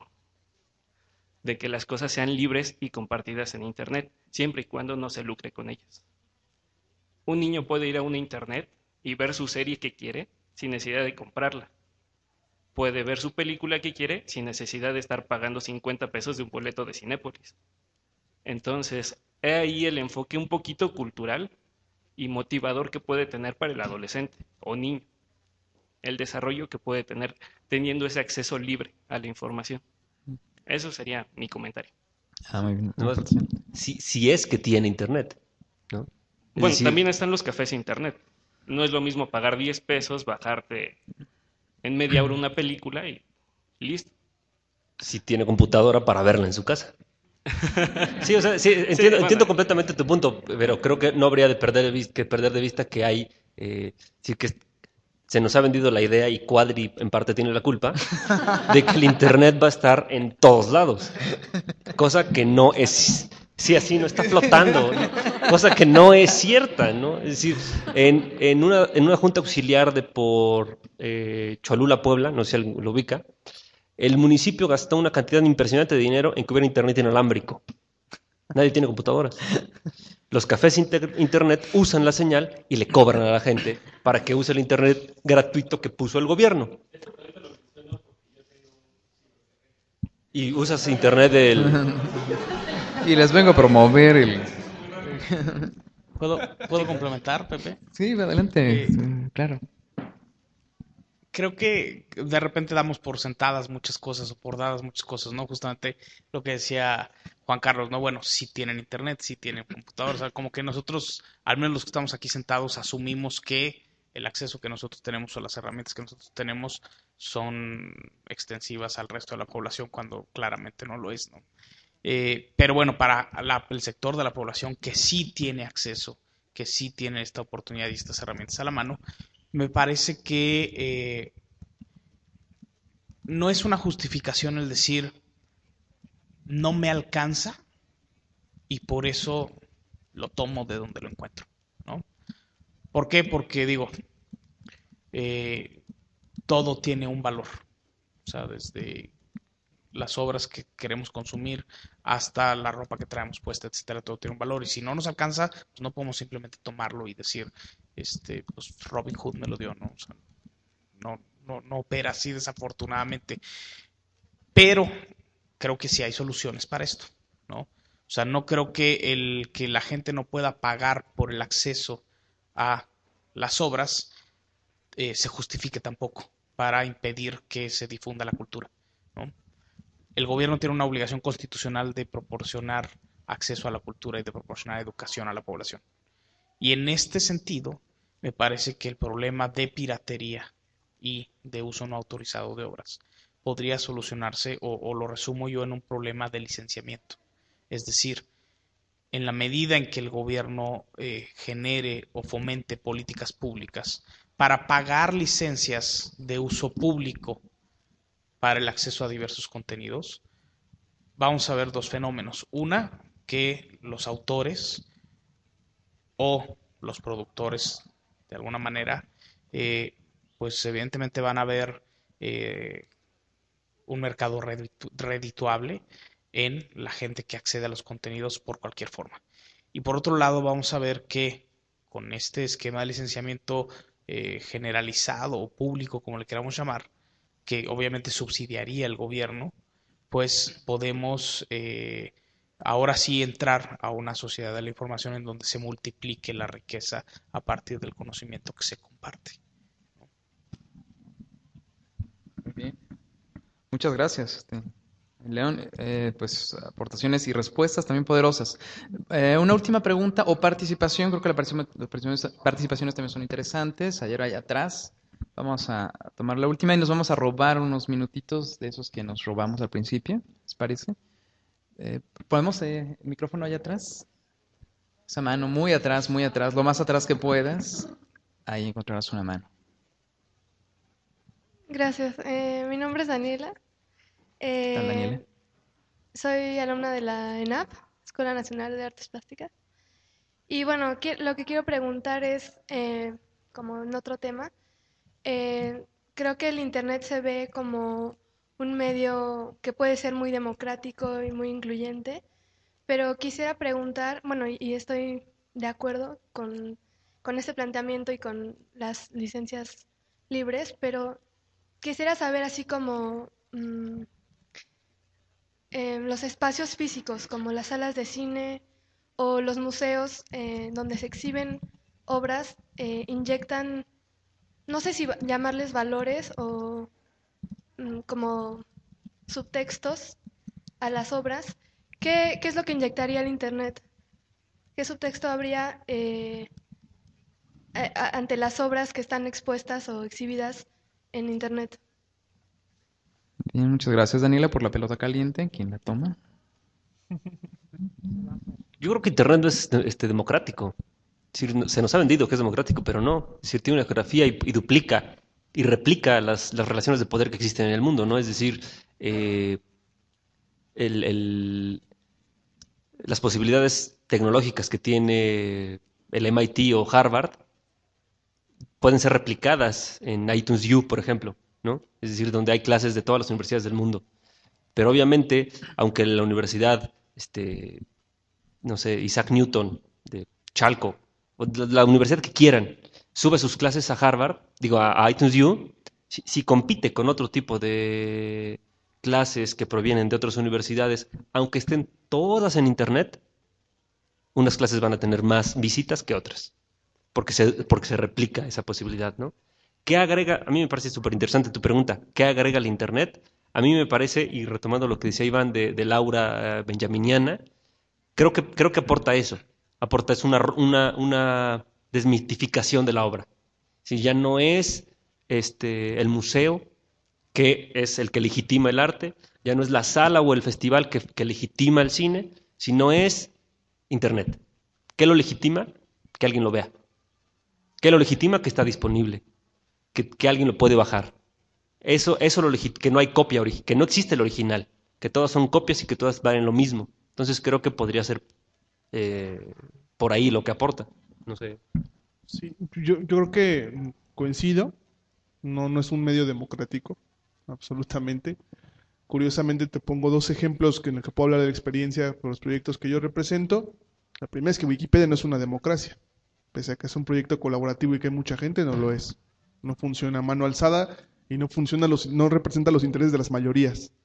de que las cosas sean libres y compartidas en Internet, siempre y cuando no se lucre con ellas. Un niño puede ir a una Internet y ver su serie que quiere sin necesidad de comprarla. Puede ver su película que quiere sin necesidad de estar pagando 50 pesos de un boleto de Cinépolis. Entonces, he ahí el enfoque un poquito cultural y motivador que puede tener para el adolescente o niño, el desarrollo que puede tener teniendo ese acceso libre a la información. Eso sería mi comentario. Muy bien. Nada más, si es que tiene internet, ¿no? Es Bueno, decir, también están los cafés internet. No es lo mismo pagar 10 pesos, bajarte en media hora una película y listo. si tiene computadora para verla en su casa. Sí, o sea, sí, Sí, entiendo, bueno, entiendo completamente tu punto, pero creo que no habría de perder de vista que hay, sí que se nos ha vendido la idea, y Cuadri en parte tiene la culpa, de que el Internet va a estar en todos lados, cosa que no es, sí, así no está flotando, ¿no? Cosa que no es cierta, ¿no? Es decir, en una junta auxiliar de por Cholula, Puebla, no sé si lo ubica, el municipio gastó una cantidad impresionante de dinero en que hubiera internet inalámbrico. Nadie tiene computadoras. Los cafés internet usan la señal y le cobran a la gente para que use el internet gratuito que puso el gobierno. Y usas internet del... Y les vengo a promover el... ¿Puedo complementar, Pepe? Sí, adelante. Eh, Sí, claro. Creo que de repente damos por sentadas muchas cosas o por dadas muchas cosas, ¿no? Justamente lo que decía Juan Carlos, ¿no? Bueno, sí tienen internet, sí tienen computador, o sea, como que nosotros, al menos los que estamos aquí sentados, asumimos que el acceso que nosotros tenemos o las herramientas que nosotros tenemos son extensivas al resto de la población cuando claramente no lo es, ¿no? Pero bueno, para el sector de la población que sí tiene acceso, que sí tiene esta oportunidad y estas herramientas a la mano, me parece que no es una justificación el decir no me alcanza y por eso lo tomo de donde lo encuentro, ¿no? ¿Por qué? Porque digo, eh, todo tiene un valor, o sea, desde las obras que queremos consumir hasta la ropa que traemos puesta, etcétera, todo tiene un valor y si no nos alcanza, pues no podemos simplemente tomarlo y decir, pues Robin Hood me lo dio, ¿no? O sea, no opera así desafortunadamente. Pero creo que sí hay soluciones para esto, ¿no? O sea, no creo que la gente no pueda pagar por el acceso a las obras se justifique tampoco para impedir que se difunda la cultura, ¿no? El gobierno tiene una obligación constitucional de proporcionar acceso a la cultura y de proporcionar educación a la población. Y en este sentido, me parece que el problema de piratería y de uso no autorizado de obras podría solucionarse, o lo resumo yo, en un problema de licenciamiento. Es decir, en la medida en que el gobierno genere o fomente políticas públicas para pagar licencias de uso público para el acceso a diversos contenidos, vamos a ver dos fenómenos. Una, que los autores o los productores, de alguna manera, pues evidentemente van a ver un mercado redituable en la gente que accede a los contenidos por cualquier forma. Y por otro lado, vamos a ver que con este esquema de licenciamiento generalizado o público, como le queramos llamar, que obviamente subsidiaría el gobierno, pues podemos ahora sí entrar a una sociedad de la información en donde se multiplique la riqueza a partir del conocimiento que se comparte. Muy bien. Muchas gracias, León. Pues aportaciones y respuestas también poderosas. Una última pregunta o participación. Creo que las participaciones también son interesantes. Ayer allá atrás. Vamos a tomar la última y nos vamos a robar unos minutitos de esos que nos robamos al principio. ¿Les parece? ¿Podemos el micrófono allá atrás? Esa mano, muy atrás, lo más atrás que puedas. Ahí encontrarás una mano. Gracias. Mi nombre es Daniela. ¿Qué tal, Daniela? Soy alumna de la ENAP, Escuela Nacional de Artes Plásticas. Y bueno, lo que quiero preguntar es, como en otro tema, creo que el Internet se ve como un medio que puede ser muy democrático y muy incluyente, pero quisiera preguntar, bueno, y estoy de acuerdo con este planteamiento y con las licencias libres, pero quisiera saber así como los espacios físicos, como las salas de cine o los museos donde se exhiben obras, inyectan, no sé si llamarles valores o como subtextos a las obras. ¿Qué es lo que inyectaría el Internet? ¿Qué subtexto habría ante las obras que están expuestas o exhibidas en Internet? Bien, muchas gracias, Daniela, por la pelota caliente. ¿Quién la toma? Yo creo que Internet no es democrático. Es decir, se nos ha vendido que es democrático, pero no. Es decir, tiene una geografía y duplica y replica las relaciones de poder que existen en el mundo, ¿no? Es decir, el, el- las posibilidades tecnológicas que tiene el MIT o Harvard pueden ser replicadas en iTunes U, por ejemplo, ¿no? Es decir, donde hay clases de todas las universidades del mundo. Pero obviamente, aunque la universidad, no sé, Isaac Newton de Chalco, o la universidad que quieran, sube sus clases a Harvard, digo, a iTunes U, si compite con otro tipo de clases que provienen de otras universidades, aunque estén todas en Internet, unas clases van a tener más visitas que otras, porque se replica esa posibilidad, ¿no? ¿Qué agrega? A mí me parece súper interesante tu pregunta. ¿Qué agrega el Internet? A mí me parece, y retomando lo que decía Iván de Laura Benjaminiana, creo que aporta eso. Aporta es una desmitificación de la obra. Si ya no es el museo que es el que legitima el arte, ya no es la sala o el festival que legitima el cine, sino es Internet. ¿Qué lo legitima? Que alguien lo vea. ¿Qué lo legitima? Que está disponible, que alguien lo puede bajar. Eso que no hay copia, que no existe el original, que todas son copias y que todas valen lo mismo. Entonces creo que podría ser por ahí lo que aporta. No sé. Sí, yo creo que coincido, no es un medio democrático, absolutamente. Curiosamente te pongo dos ejemplos en los que puedo hablar de la experiencia por los proyectos que yo represento. La primera es que Wikipedia no es una democracia, pese a que es un proyecto colaborativo y que hay mucha gente, no lo es. No funciona a mano alzada y no representa los intereses de las mayorías.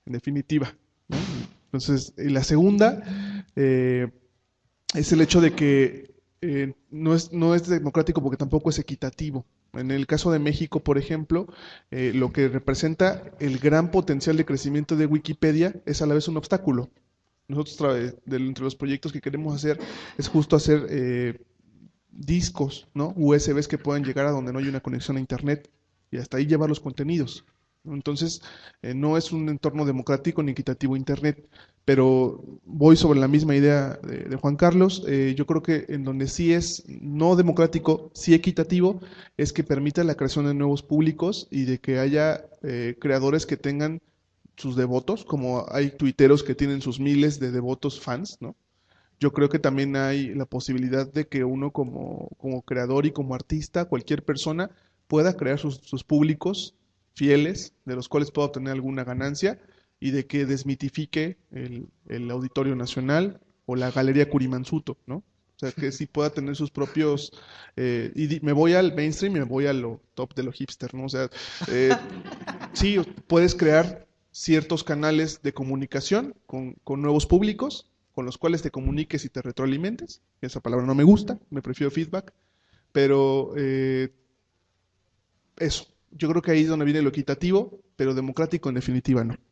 en definitiva, ¿no? Entonces, y la segunda es el hecho de que no es democrático porque tampoco es equitativo. En el caso de México, por ejemplo, lo que representa el gran potencial de crecimiento de Wikipedia es a la vez un obstáculo. Nosotros, entre los proyectos que queremos hacer, es justo hacer discos, ¿no? USBs que puedan llegar a donde no hay una conexión a Internet y hasta ahí llevar los contenidos. Entonces, no es un entorno democrático ni equitativo Internet, pero voy sobre la misma idea de Juan Carlos. Yo creo que en donde sí es no democrático, sí equitativo, es que permita la creación de nuevos públicos y de que haya creadores que tengan sus devotos, como hay tuiteros que tienen sus miles de devotos fans, ¿no? Yo creo que también hay la posibilidad de que uno como creador y como artista, cualquier persona, pueda crear sus públicos fieles, de los cuales pueda obtener alguna ganancia, y de que desmitifique el Auditorio Nacional o la Galería Kurimansuto, ¿no? O sea, que sí pueda tener sus propios... me voy al mainstream y me voy a lo top de lo hipster, ¿no? O sea, sí, puedes crear ciertos canales de comunicación con nuevos públicos, con los cuales te comuniques y te retroalimentes. Esa palabra no me gusta, me prefiero feedback, pero eso, yo creo que ahí es donde viene lo equitativo, pero democrático en definitiva no.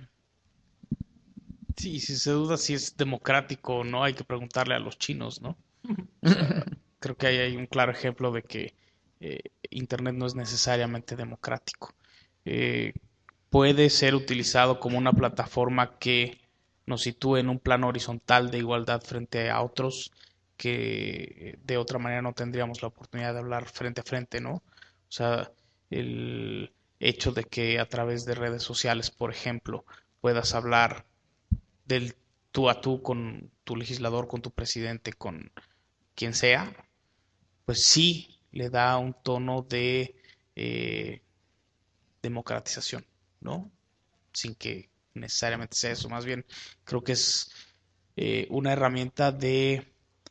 Sí, si se duda si es democrático o no, hay que preguntarle a los chinos, ¿no? O sea, creo que ahí hay un claro ejemplo de que Internet no es necesariamente democrático. Eh, Puede ser utilizado como una plataforma que nos sitúe en un plano horizontal de igualdad frente a otros que de otra manera no tendríamos la oportunidad de hablar frente a frente, ¿no? O sea, el hecho de que a través de redes sociales, por ejemplo, puedas hablar del tú a tú con tu legislador, con tu presidente, con quien sea, pues sí le da un tono de democratización, ¿no? Sin que necesariamente sea eso, más bien creo que es una herramienta de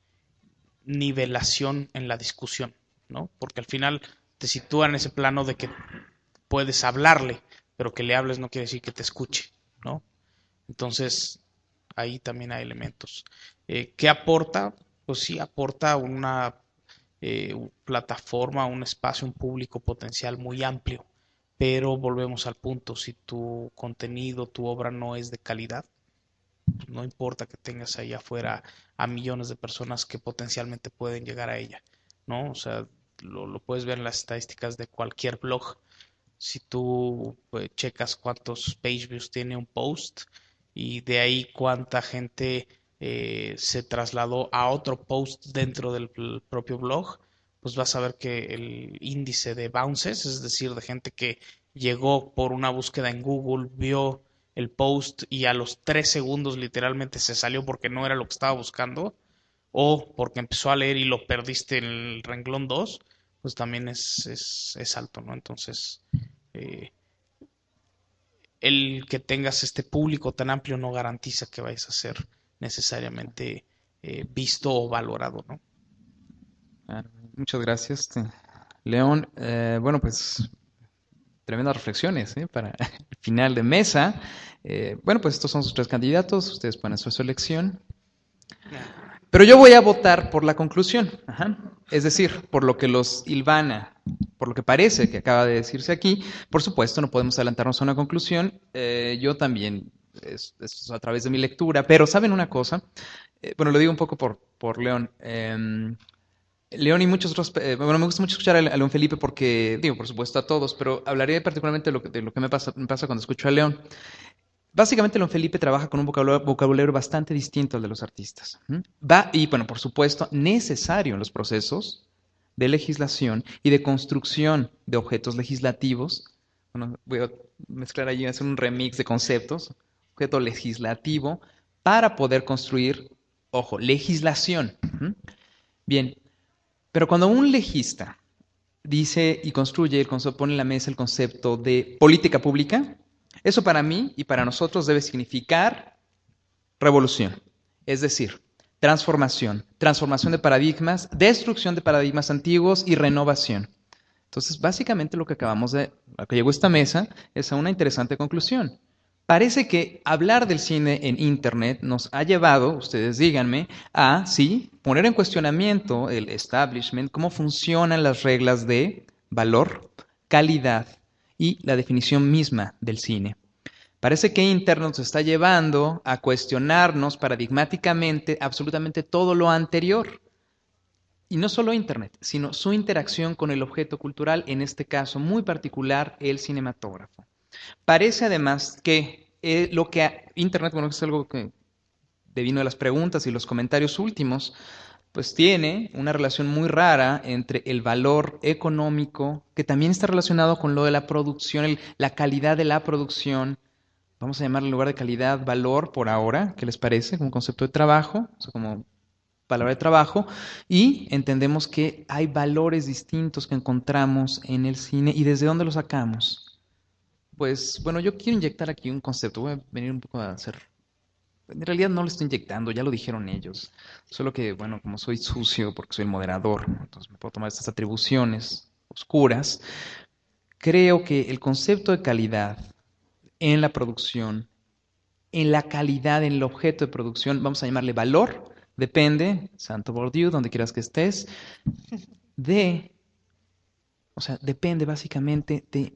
nivelación en la discusión, ¿no? Porque al final te sitúa en ese plano de que puedes hablarle, pero que le hables no quiere decir que te escuche, ¿no? Entonces, ahí también hay elementos. ¿Qué aporta? Pues sí, aporta una plataforma, un espacio, un público potencial muy amplio, pero volvemos al punto, si tu contenido, tu obra no es de calidad, no importa que tengas ahí afuera a millones de personas que potencialmente pueden llegar a ella, ¿no? O sea, lo puedes ver en las estadísticas de cualquier blog. Si tú checas cuántos page views tiene un post y de ahí cuánta gente se trasladó a otro post dentro del propio blog, pues vas a ver que el índice de bounces, es decir, de gente que llegó por una búsqueda en Google, vio el post y a los 3 segundos literalmente se salió porque no era lo que estaba buscando o porque empezó a leer y lo perdiste en el renglón 2, pues también es alto, ¿no? Entonces, eh, el que tengas este público tan amplio no garantiza que vayas a ser necesariamente visto o valorado, ¿no? Muchas gracias, León. Bueno, pues tremendas reflexiones para el final de mesa. Bueno, pues estos son sus 3 candidatos. Ustedes ponen su selección. Pero yo voy a votar por la conclusión. Ajá. Es decir, por lo que los hilvana, por lo que parece que acaba de decirse aquí. Por supuesto, no podemos adelantarnos a una conclusión. Yo también, esto es a través de mi lectura. Pero ¿saben una cosa? Bueno, lo digo un poco por León. León y muchos otros, bueno, me gusta mucho escuchar a León Felipe porque, digo, por supuesto a todos, pero hablaré particularmente de lo que me pasa cuando escucho a León. Básicamente, León Felipe trabaja con un vocabulario bastante distinto al de los artistas. Y, bueno, por supuesto, necesario en los procesos de legislación y de construcción de objetos legislativos. Bueno, voy a mezclar allí, hacer un remix de conceptos. Objeto legislativo para poder construir, ojo, legislación. Bien. Pero cuando un legista dice y construye, pone en la mesa el concepto de política pública, eso para mí y para nosotros debe significar revolución. Es decir, transformación de paradigmas, destrucción de paradigmas antiguos y renovación. Entonces, básicamente lo que llegó esta mesa es a una interesante conclusión. Parece que hablar del cine en Internet nos ha llevado, ustedes díganme, a, sí, poner en cuestionamiento el establishment, cómo funcionan las reglas de valor, calidad y la definición misma del cine. Parece que Internet nos está llevando a cuestionarnos paradigmáticamente absolutamente todo lo anterior. Y no solo Internet, sino su interacción con el objeto cultural, en este caso muy particular, el cinematógrafo. Parece además que lo que Internet, bueno, es algo que devino de las preguntas y los comentarios últimos, pues tiene una relación muy rara entre el valor económico, que también está relacionado con lo de la producción, la calidad de la producción. Vamos a llamarle en lugar de calidad, valor por ahora, ¿qué les parece? Como concepto de trabajo, o sea, como palabra de trabajo, y entendemos que hay valores distintos que encontramos en el cine y desde dónde los sacamos. Pues bueno, yo quiero inyectar aquí un concepto, voy a venir un poco a hacer... En realidad no lo estoy inyectando, ya lo dijeron ellos, solo que bueno, como soy sucio porque soy el moderador, entonces me puedo tomar estas atribuciones oscuras, creo que el concepto de calidad en la producción, en la calidad, en el objeto de producción, vamos a llamarle valor, depende, Santo Bourdieu, donde quieras que estés, depende básicamente de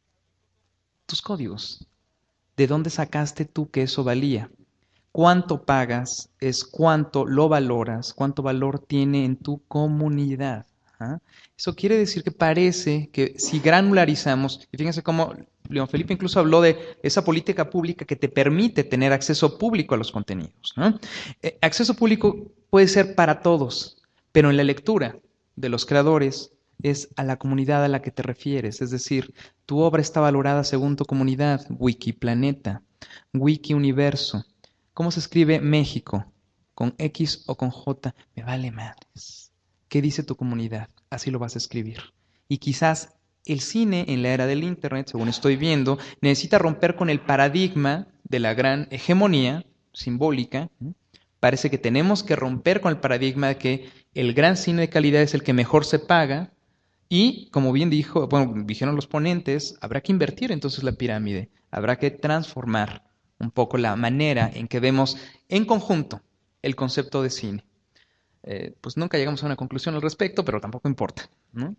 tus códigos, de dónde sacaste tú que eso valía. Cuánto pagas es cuánto lo valoras, cuánto valor tiene en tu comunidad. ¿Ah? Eso quiere decir que parece que si granularizamos, y fíjense cómo León Felipe incluso habló de esa política pública que te permite tener acceso público a los contenidos, ¿no? Acceso público puede ser para todos, pero en la lectura de los creadores es a la comunidad a la que te refieres, es decir, tu obra está valorada según tu comunidad, Wikiplaneta, Wikiuniverso. ¿Cómo se escribe México? ¿Con X o con J? Me vale madres. ¿Qué dice tu comunidad? Así lo vas a escribir. Y quizás el cine en la era del Internet, según estoy viendo, necesita romper con el paradigma de la gran hegemonía simbólica. Parece que tenemos que romper con el paradigma de que el gran cine de calidad es el que mejor se paga y, como bien dijeron los ponentes, habrá que invertir entonces la pirámide, habrá que transformar un poco la manera en que vemos en conjunto el concepto de cine. Pues nunca llegamos a una conclusión al respecto, pero tampoco importa, ¿no?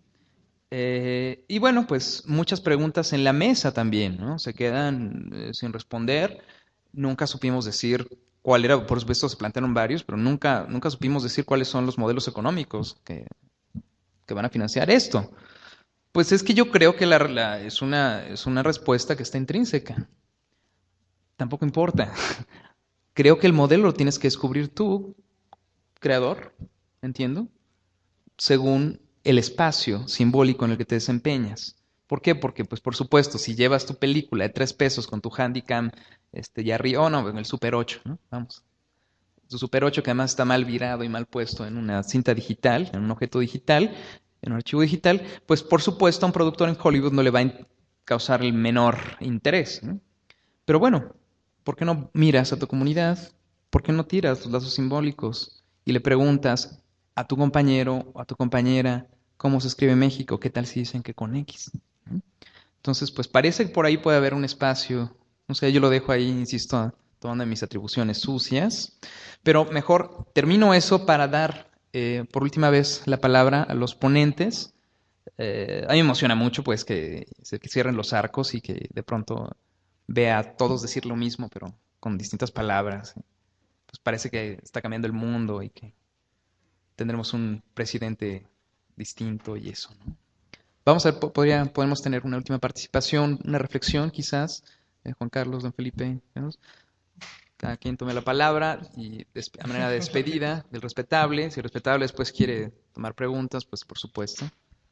Y bueno, pues muchas preguntas en la mesa también, ¿no? Se quedan sin responder. Nunca supimos decir cuál era, por supuesto se plantearon varios, pero nunca supimos decir cuáles son los modelos económicos que van a financiar esto. Pues es que yo creo que es una respuesta que está intrínseca. Tampoco importa. Creo que el modelo lo tienes que descubrir tú, creador, entiendo, según el espacio simbólico en el que te desempeñas. ¿Por qué? Porque, pues, por supuesto, si llevas tu película de 3 pesos con tu Handycam, ya arriba, no, en el Super 8, ¿no? Vamos. Tu Super 8 que además está mal virado y mal puesto en una cinta digital, en un objeto digital, en un archivo digital, pues, por supuesto, a un productor en Hollywood no le va a causar el menor interés, ¿no? Pero bueno, ¿por qué no miras a tu comunidad? ¿Por qué no tiras los lazos simbólicos y le preguntas a tu compañero o a tu compañera cómo se escribe México? ¿Qué tal si dicen que con X? Entonces, pues parece que por ahí puede haber un espacio. No sé, yo lo dejo ahí, insisto, tomando mis atribuciones sucias. Pero mejor termino eso para dar por última vez la palabra a los ponentes. A mí me emociona mucho pues que cierren los arcos y que de pronto vea a todos decir lo mismo, pero con distintas palabras. Pues parece que está cambiando el mundo y que tendremos un presidente distinto y eso, ¿no? Vamos a ver, podemos tener una última participación, una reflexión quizás. Juan Carlos, don Felipe, ¿vemos? Cada quien tome la palabra y a manera de despedida del respetable. Si el respetable después quiere tomar preguntas, pues por supuesto.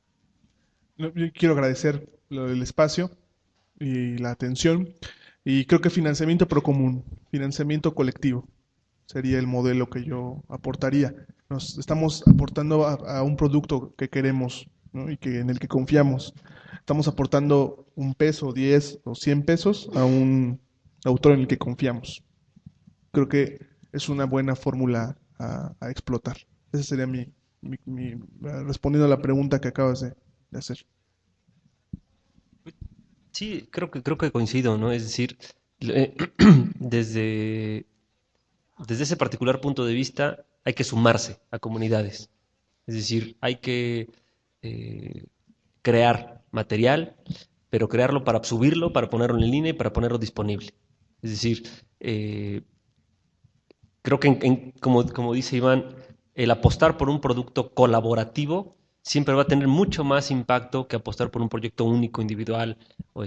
Yo quiero agradecer el espacio y la atención. Y creo que financiamiento procomún, financiamiento colectivo, sería el modelo que yo aportaría. Nos estamos aportando a un producto que queremos, ¿no? Y en el que confiamos. Estamos aportando 1 peso, 10 o 100 pesos a un autor en el que confiamos. Creo que es una buena fórmula a explotar. Ese sería respondiendo a la pregunta que acabas de hacer. Sí, creo que coincido, ¿no? Es decir, Eh, desde, desde ese particular punto de vista, hay que sumarse a comunidades. Es decir, hay que eh, crear material, pero crearlo para subirlo, para ponerlo en línea y para ponerlo disponible. Es decir, eh, creo que, como dice Iván, el apostar por un producto colaborativo siempre va a tener mucho más impacto que apostar por un proyecto único, individual, o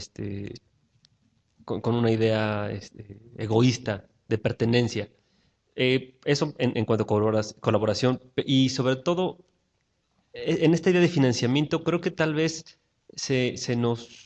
con una idea egoísta de pertenencia. Eso en cuanto a colaboración y sobre todo en esta idea de financiamiento, creo que tal vez se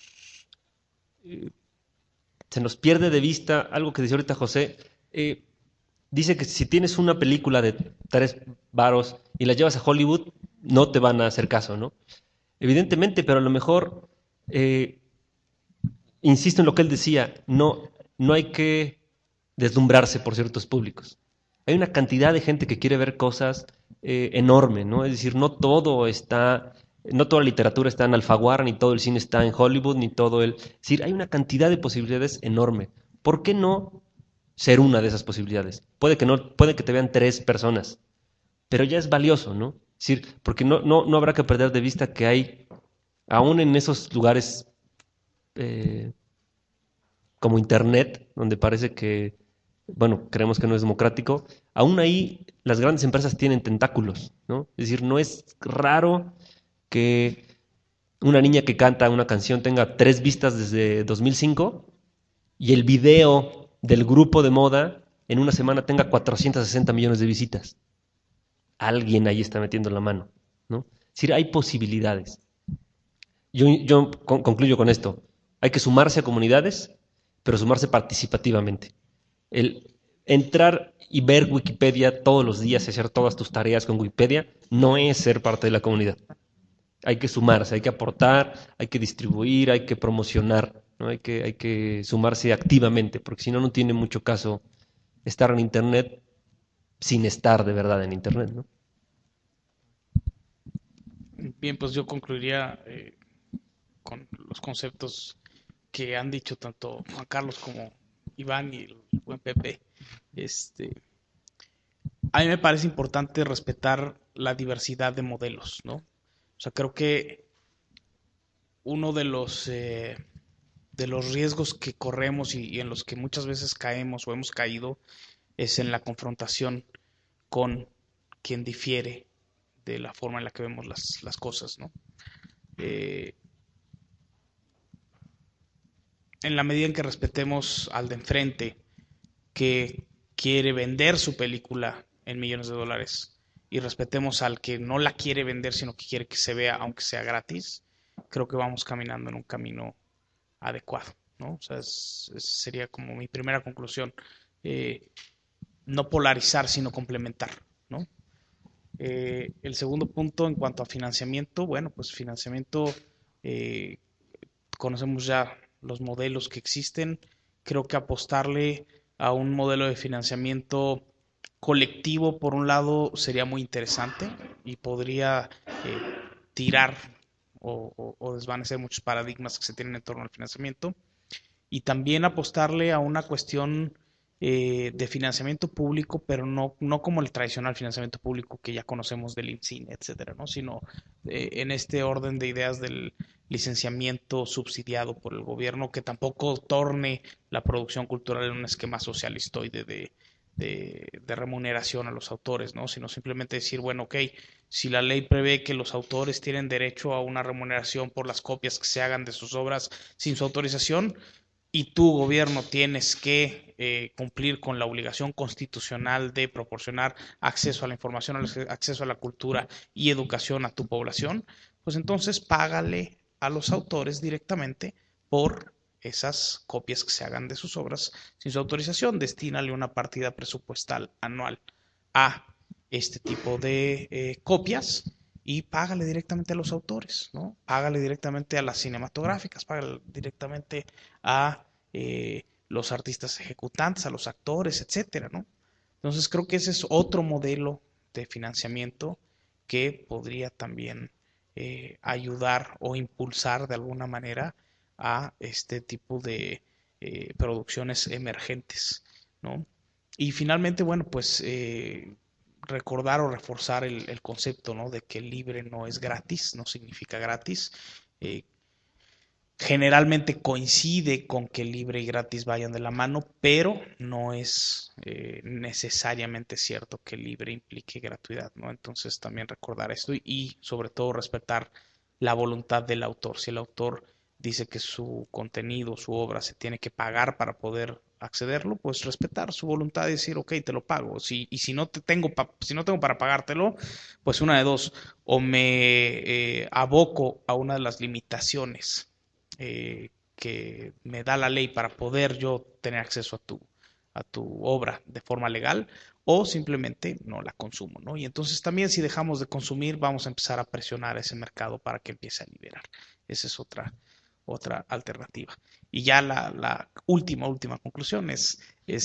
eh, se nos pierde de vista algo que decía ahorita José. Dice que si tienes una película de 3 varos y la llevas a Hollywood, no te van a hacer caso, ¿no? Evidentemente, pero a lo mejor, eh, insisto en lo que él decía, no hay que deslumbrarse por ciertos públicos. Hay una cantidad de gente que quiere ver cosas enorme, ¿no? Es decir, no toda la literatura está en Alfaguara, ni todo el cine está en Hollywood, ni todo el... Es decir, hay una cantidad de posibilidades enorme. ¿Por qué no ser una de esas posibilidades? Puede que te vean 3 personas, pero ya es valioso, ¿no? Es decir, porque no habrá que perder de vista que hay, aún en esos lugares eh, como Internet, donde parece que, bueno, creemos que no es democrático, aún ahí las grandes empresas tienen tentáculos, ¿no? Es decir, no es raro que una niña que canta una canción tenga 3 vistas desde 2005 y el video del grupo de moda en una semana tenga 460 millones de visitas. Alguien ahí está metiendo la mano, ¿no? Es decir, hay posibilidades. Yo concluyo con esto. Hay que sumarse a comunidades, pero sumarse participativamente. El entrar y ver Wikipedia todos los días y hacer todas tus tareas con Wikipedia no es ser parte de la comunidad. Hay que sumarse, hay que aportar, hay que distribuir, hay que promocionar, ¿no? Hay que sumarse activamente, porque si no, no tiene mucho caso estar en Internet sin estar de verdad en Internet, ¿no? Bien, pues yo concluiría con los conceptos que han dicho tanto Juan Carlos como Iván y el buen Pepe. Este, a mí me parece importante respetar la diversidad de modelos, ¿no? O sea, creo que uno de los riesgos que corremos y en los que muchas veces caemos o hemos caído es en la confrontación con quien difiere de la forma en la que vemos las cosas, ¿no? Eh, en la medida en que respetemos al de enfrente que quiere vender su película en millones de dólares y respetemos al que no la quiere vender, sino que quiere que se vea, aunque sea gratis, creo que vamos caminando en un camino adecuado, ¿no? O sea, sería como mi primera conclusión. Eh, no polarizar, sino complementar, ¿no? El segundo punto en cuanto a financiamiento, bueno, pues financiamiento, eh, conocemos ya los modelos que existen. Creo que apostarle a un modelo de financiamiento colectivo, por un lado, sería muy interesante y podría tirar o desvanecer muchos paradigmas que se tienen en torno al financiamiento. Y también apostarle a una cuestión de financiamiento público, pero no como el tradicional financiamiento público que ya conocemos del INCINE, etcétera, ¿no? Sino en este orden de ideas del licenciamiento subsidiado por el gobierno, que tampoco torne la producción cultural en un esquema socialistoide de remuneración a los autores, ¿no? Sino simplemente decir, bueno, ok, si la ley prevé que los autores tienen derecho a una remuneración por las copias que se hagan de sus obras sin su autorización, y tu gobierno tienes que cumplir con la obligación constitucional de proporcionar acceso a la información, acceso a la cultura y educación a tu población, pues entonces págale a los autores directamente por esas copias que se hagan de sus obras sin su autorización. Destínale una partida presupuestal anual a este tipo de copias y págale directamente a los autores, ¿no? Págale directamente a las cinematográficas, págale directamente a los artistas ejecutantes, a los actores, etcétera, ¿no? Entonces creo que ese es otro modelo de financiamiento que podría también ayudar o impulsar de alguna manera a este tipo producciones emergentes, ¿no? Y finalmente, bueno, pues recordar o reforzar el concepto, ¿no? De que libre no es gratis, no significa gratis. Generalmente coincide con que libre y gratis vayan de la mano, pero no es necesariamente cierto que libre implique gratuidad, ¿no? Entonces también recordar esto y sobre todo respetar la voluntad del autor. Si el autor dice que su contenido, su obra se tiene que pagar para poder accederlo, pues respetar su voluntad y decir, ok, te lo pago. Y si no tengo para pagártelo, pues una de dos, o me aboco a una de las limitaciones que me da la ley para poder yo tener acceso a tu obra de forma legal, o simplemente no la consumo, ¿no? Y entonces también si dejamos de consumir, vamos a empezar a presionar a ese mercado para que empiece a liberar. Esa es otra alternativa. Y ya la última conclusión es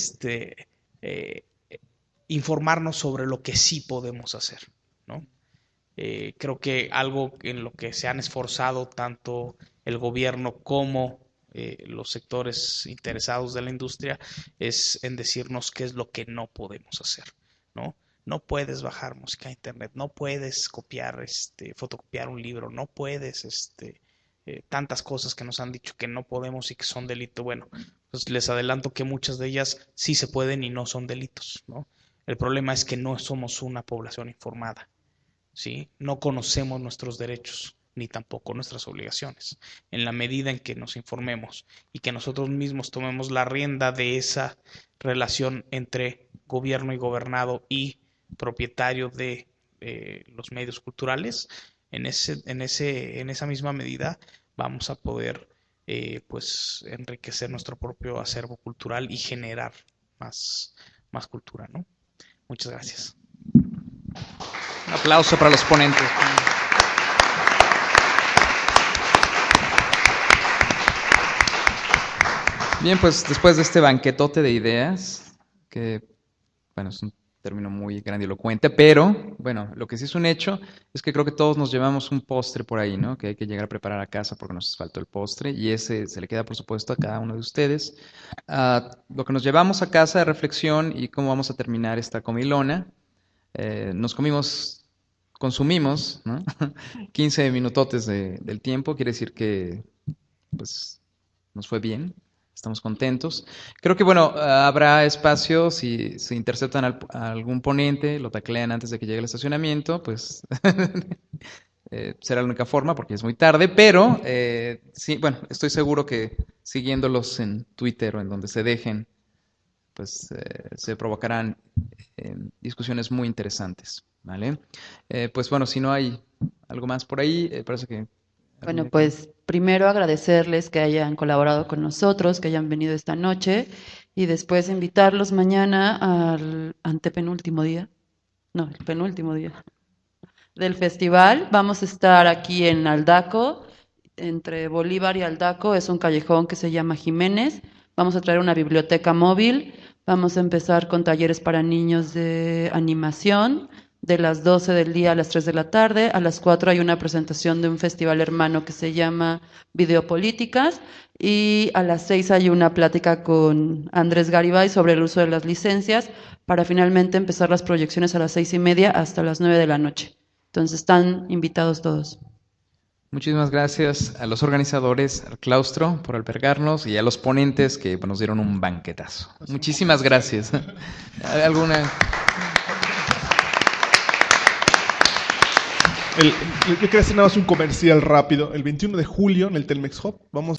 informarnos sobre lo que sí podemos hacer, ¿no? Creo que algo en lo que se han esforzado tanto el gobierno como los sectores interesados de la industria es en decirnos qué es lo que no podemos hacer, ¿no? No puedes bajar música a internet, no puedes copiar, fotocopiar un libro, no puedes, tantas cosas que nos han dicho que no podemos y que son delito. Bueno, pues les adelanto que muchas de ellas sí se pueden y no son delitos, ¿no? El problema es que no somos una población informada, ¿sí? No conocemos nuestros derechos ni tampoco nuestras obligaciones. En la medida en que nos informemos y que nosotros mismos tomemos la rienda de esa relación entre gobierno y gobernado y propietario de los medios culturales, en esa misma medida vamos a poder pues enriquecer nuestro propio acervo cultural y generar más cultura, ¿no? Muchas gracias. Un aplauso para los ponentes. Bien, pues después de este banquetote de ideas, que bueno, es un término muy grandilocuente, pero bueno, lo que sí es un hecho es que creo que todos nos llevamos un postre por ahí, ¿no? Que hay que llegar a preparar a casa porque nos faltó el postre y ese se le queda, por supuesto, a cada uno de ustedes. Lo que nos llevamos a casa de reflexión y cómo vamos a terminar esta comilona. Consumimos, ¿no? 15 minutotes del tiempo, quiere decir que pues nos fue bien, estamos contentos. Creo que bueno, habrá espacio si se interceptan a algún ponente, lo taclean antes de que llegue el estacionamiento, pues será la única forma porque es muy tarde, pero sí, bueno, estoy seguro que siguiéndolos en Twitter o en donde se dejen, pues se provocarán discusiones muy interesantes, ¿vale? Pues bueno, si no hay algo más por ahí, parece que... Bueno, pues primero agradecerles que hayan colaborado con nosotros, que hayan venido esta noche y después invitarlos mañana al antepenúltimo día, no, el penúltimo día del festival. Vamos a estar aquí en Aldaco, entre Bolívar y Aldaco, es un callejón que se llama Jiménez. Vamos a traer una biblioteca móvil, vamos a empezar con talleres para niños de animación, de las 12 del día a las 3 de la tarde. A las 4 hay una presentación de un festival hermano que se llama Videopolíticas y a las 6 hay una plática con Andrés Garibay sobre el uso de las licencias para finalmente empezar las proyecciones a las 6:30 hasta las 9 de la noche. Entonces están invitados todos. Muchísimas gracias a los organizadores, al claustro por albergarnos y a los ponentes que nos dieron un banquetazo. Muchísimas gracias. ¿Alguna...? Yo quería hacer nada más un comercial rápido. El 21 de julio en el Telmex Hub vamos